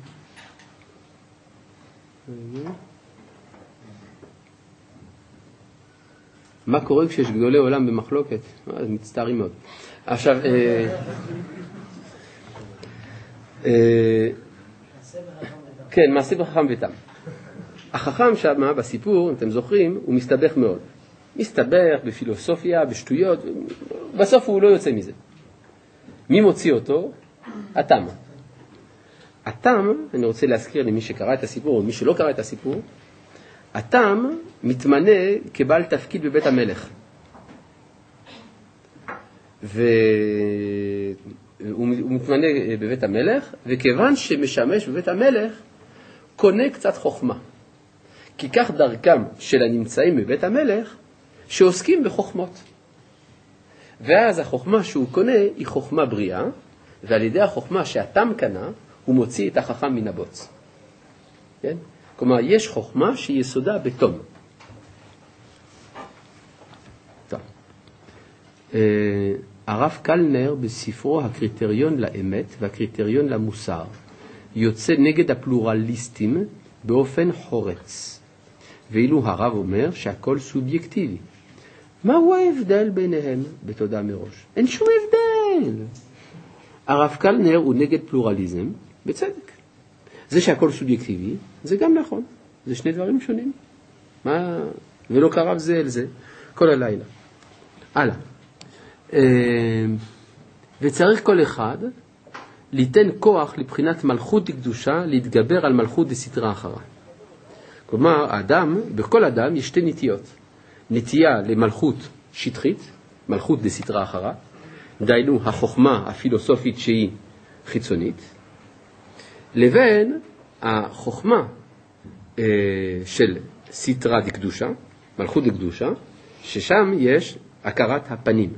מה קורה כשיש גדולי עולם במחלוקת? מצטערים מאוד. עכשיו, כן, מעשה בחכם ותם. החכם שם בסיפור, אם אתם זוכרים, הוא מסתבך מאוד. מסתבך בפילוסופיה, בשטויות, בסוף הוא לא יוצא מזה. מי מוציא אותו? התם. התם, אני רוצה להזכיר למי שקרא את הסיפור, או מי שלא קרא את הסיפור, התם מתמנה כבעל תפקיד בבית המלך. והוא מתמנה בבית המלך, וכיוון שמשמש בבית המלך, קונה קצת חוכמה. כי כך דרכם של הנמצאים בבית המלך, שעוסקים בחוכמות. ואז החוכמה שהוא קונה היא חוכמה בריאה, ועל ידי החוכמה שהתם קנה, הוא מוציא את החכם מן הבוץ. כן? כלומר, יש חוכמה שהיא יסודה בתום. טוב. הרב קלנר בספרו הקריטריון לאמת והקריטריון למוסר, יוצא נגד הפלורליסטים באופן חורץ. ואילו הרב אומר שהכל סובייקטיבי. מהו ההבדל ביניהם? בתודה מראש. אין שום הבדל. הרב קלנר הוא נגד פלורליזם, בצדק. זה שהכל סובייקטיבי, זה גם נכון. זה שני דברים שונים. מה? ולא קרב זה אל זה. כל הלילה. הלאה. וצריך כל אחד ליתן כוח לבחינת מלכות דקדושה להתגבר על מלכות דסתרא אחרא. כלומר, האדם, בכל אדם יש שתי נטיות. נטייה למלכות שטחית, מלכות דסתרא אחרא, דהיינו החוכמה הפילוסופית שהיא חיצונית, לבין החוכמה של סתרא דקדושה, מלכות דקדושה, ששם יש הכרת הפנים.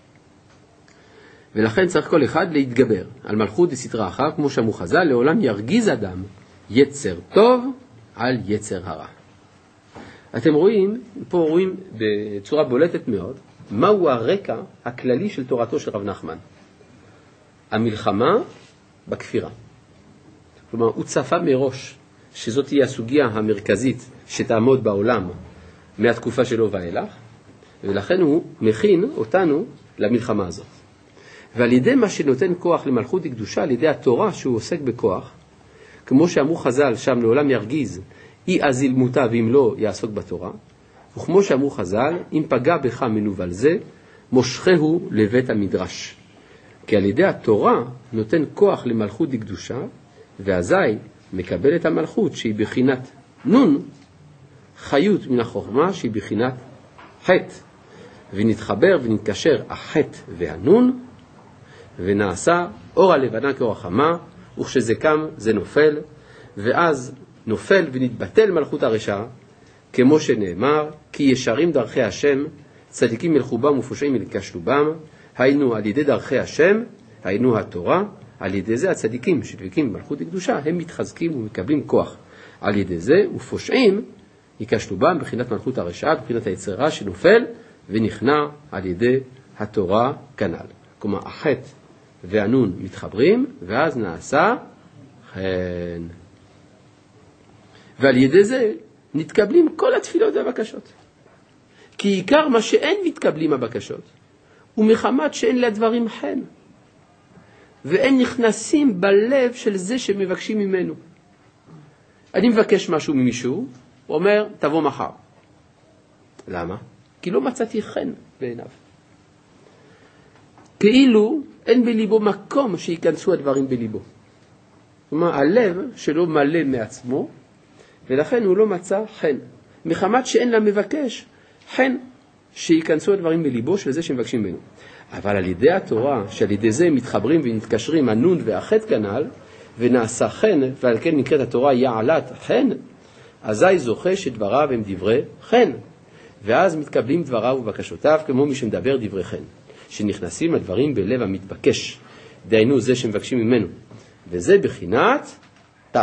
ולכן צריך כל אחד להתגבר על מלכות דסתרא אחרא, כמו שאמרו חז"ל, לעולם ירגיז אדם יצר טוב על יצר הרע. אתם רואים, פה רואים בצורה בולטת מאוד, מהו הרקע הכללי של תורתו של רב נחמן. המלחמה בכפירה. כלומר, הוא צפה מראש שזאת תהיה הסוגיה המרכזית שתעמוד בעולם מהתקופה שלו ואילך, ולכן הוא מכין אותנו למלחמה הזאת. ועל ידי מה שנותן כוח למלכות דקדושה, על ידי התורה שהוא עוסק בכוח, כמו שאמרו חז"ל שם לעולם ירגיז היא אזיל מותה ואם לא יעסוק בתורה. וכמו שאמרו חז"ל, אם פגע בך מנוול זה, מושכהו לבית המדרש. כי על ידי התורה נותן כוח למלכות דקדושה, ואזי מקבל את המלכות שהיא בחינת נון, חיות מן החוכמה שהיא בחינת חטא. ונתחבר ונתקשר החטא והנון, ונעשה אור הלבנה כאור החמה, וכשזה קם זה נופל, ואז נופל ונתבטל מלכות הרשע, כמו שנאמר, כי ישרים דרכי השם, צדיקים ילכו בם ופושעים ילכשלו בם, היינו על ידי דרכי השם, היינו התורה, על ידי זה הצדיקים שדבקים במלכות הקדושה, הם מתחזקים ומקבלים כוח. על ידי זה ופושעים ילכשלו בם בחינת מלכות הרשע, בחינת היצרה שנופל ונכנע על ידי התורה כנ"ל. כלומר, החטא והנון מתחברים, ואז נעשה חן. ועל ידי זה נתקבלים כל התפילות והבקשות. כי עיקר מה שאין מתקבלים הבקשות, ומחמת שאין לדברים חן. ואין נכנסים בלב של זה שמבקשים ממנו. אני מבקש משהו ממישהו, הוא אומר, תבוא מחר. למה? כי לא מצאתי חן בעיניו. כאילו אין בליבו מקום שיכנסו הדברים בליבו. זאת אומרת, הלב שלו מלא מעצמו, ולכן הוא לא מצא חן. מחמת שאין למבקש חן שיכנסו הדברים בליבו של זה שמבקשים ממנו. אבל על ידי התורה, שעל ידי זה מתחברים ונתקשרים הנון והחטא כנ"ל, ונעשה חן, ועל כן נקראת התורה יעלת חן, אזי זוכה שדבריו הם דברי חן. ואז מתקבלים דבריו ובקשותיו כמו מי שמדבר דברי חן. שנכנסים הדברים בלב המתבקש, דיינו זה שמבקשים ממנו. וזה בחינת תו.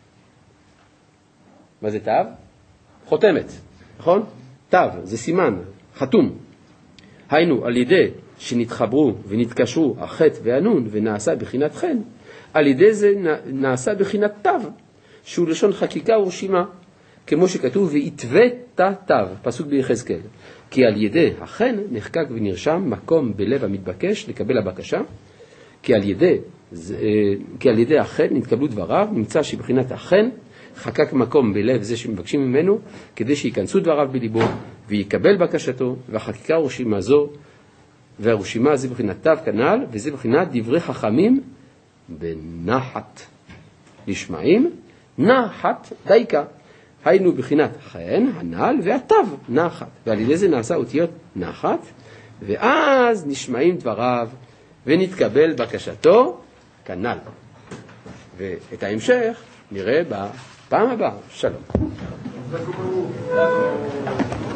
מה זה תו? חותמת, נכון? תו, זה סימן, חתום. היינו, על ידי שנתחברו ונתקשרו החטא והנון ונעשה בחינת חן, על ידי זה נעשה בחינת תו, שהוא לשון חקיקה ורשימה, כמו שכתוב, ויתווה תו, פסוק ביחזקאל. כי על ידי החן נחקק ונרשם מקום בלב המתבקש לקבל הבקשה, כי על ידי החן נתקבלו דבריו, נמצא שבחינת החן חקק מקום בלב זה שמבקשים ממנו, כדי שיכנסו דבריו בליבו ויקבל בקשתו, והחקיקה הרשימה זו, והרשימה זה בחינת תו כנ"ל, וזה בחינת דברי חכמים בנחת. נשמעים נחת דייקה. היינו בחינת חן, הנ"ל, והתו, נחת. ועל ידי זה נעשה אותיות נחת, ואז נשמעים דבריו, ונתקבל בקשתו, כנ"ל. ואת ההמשך נראה בפעם הבאה. שלום.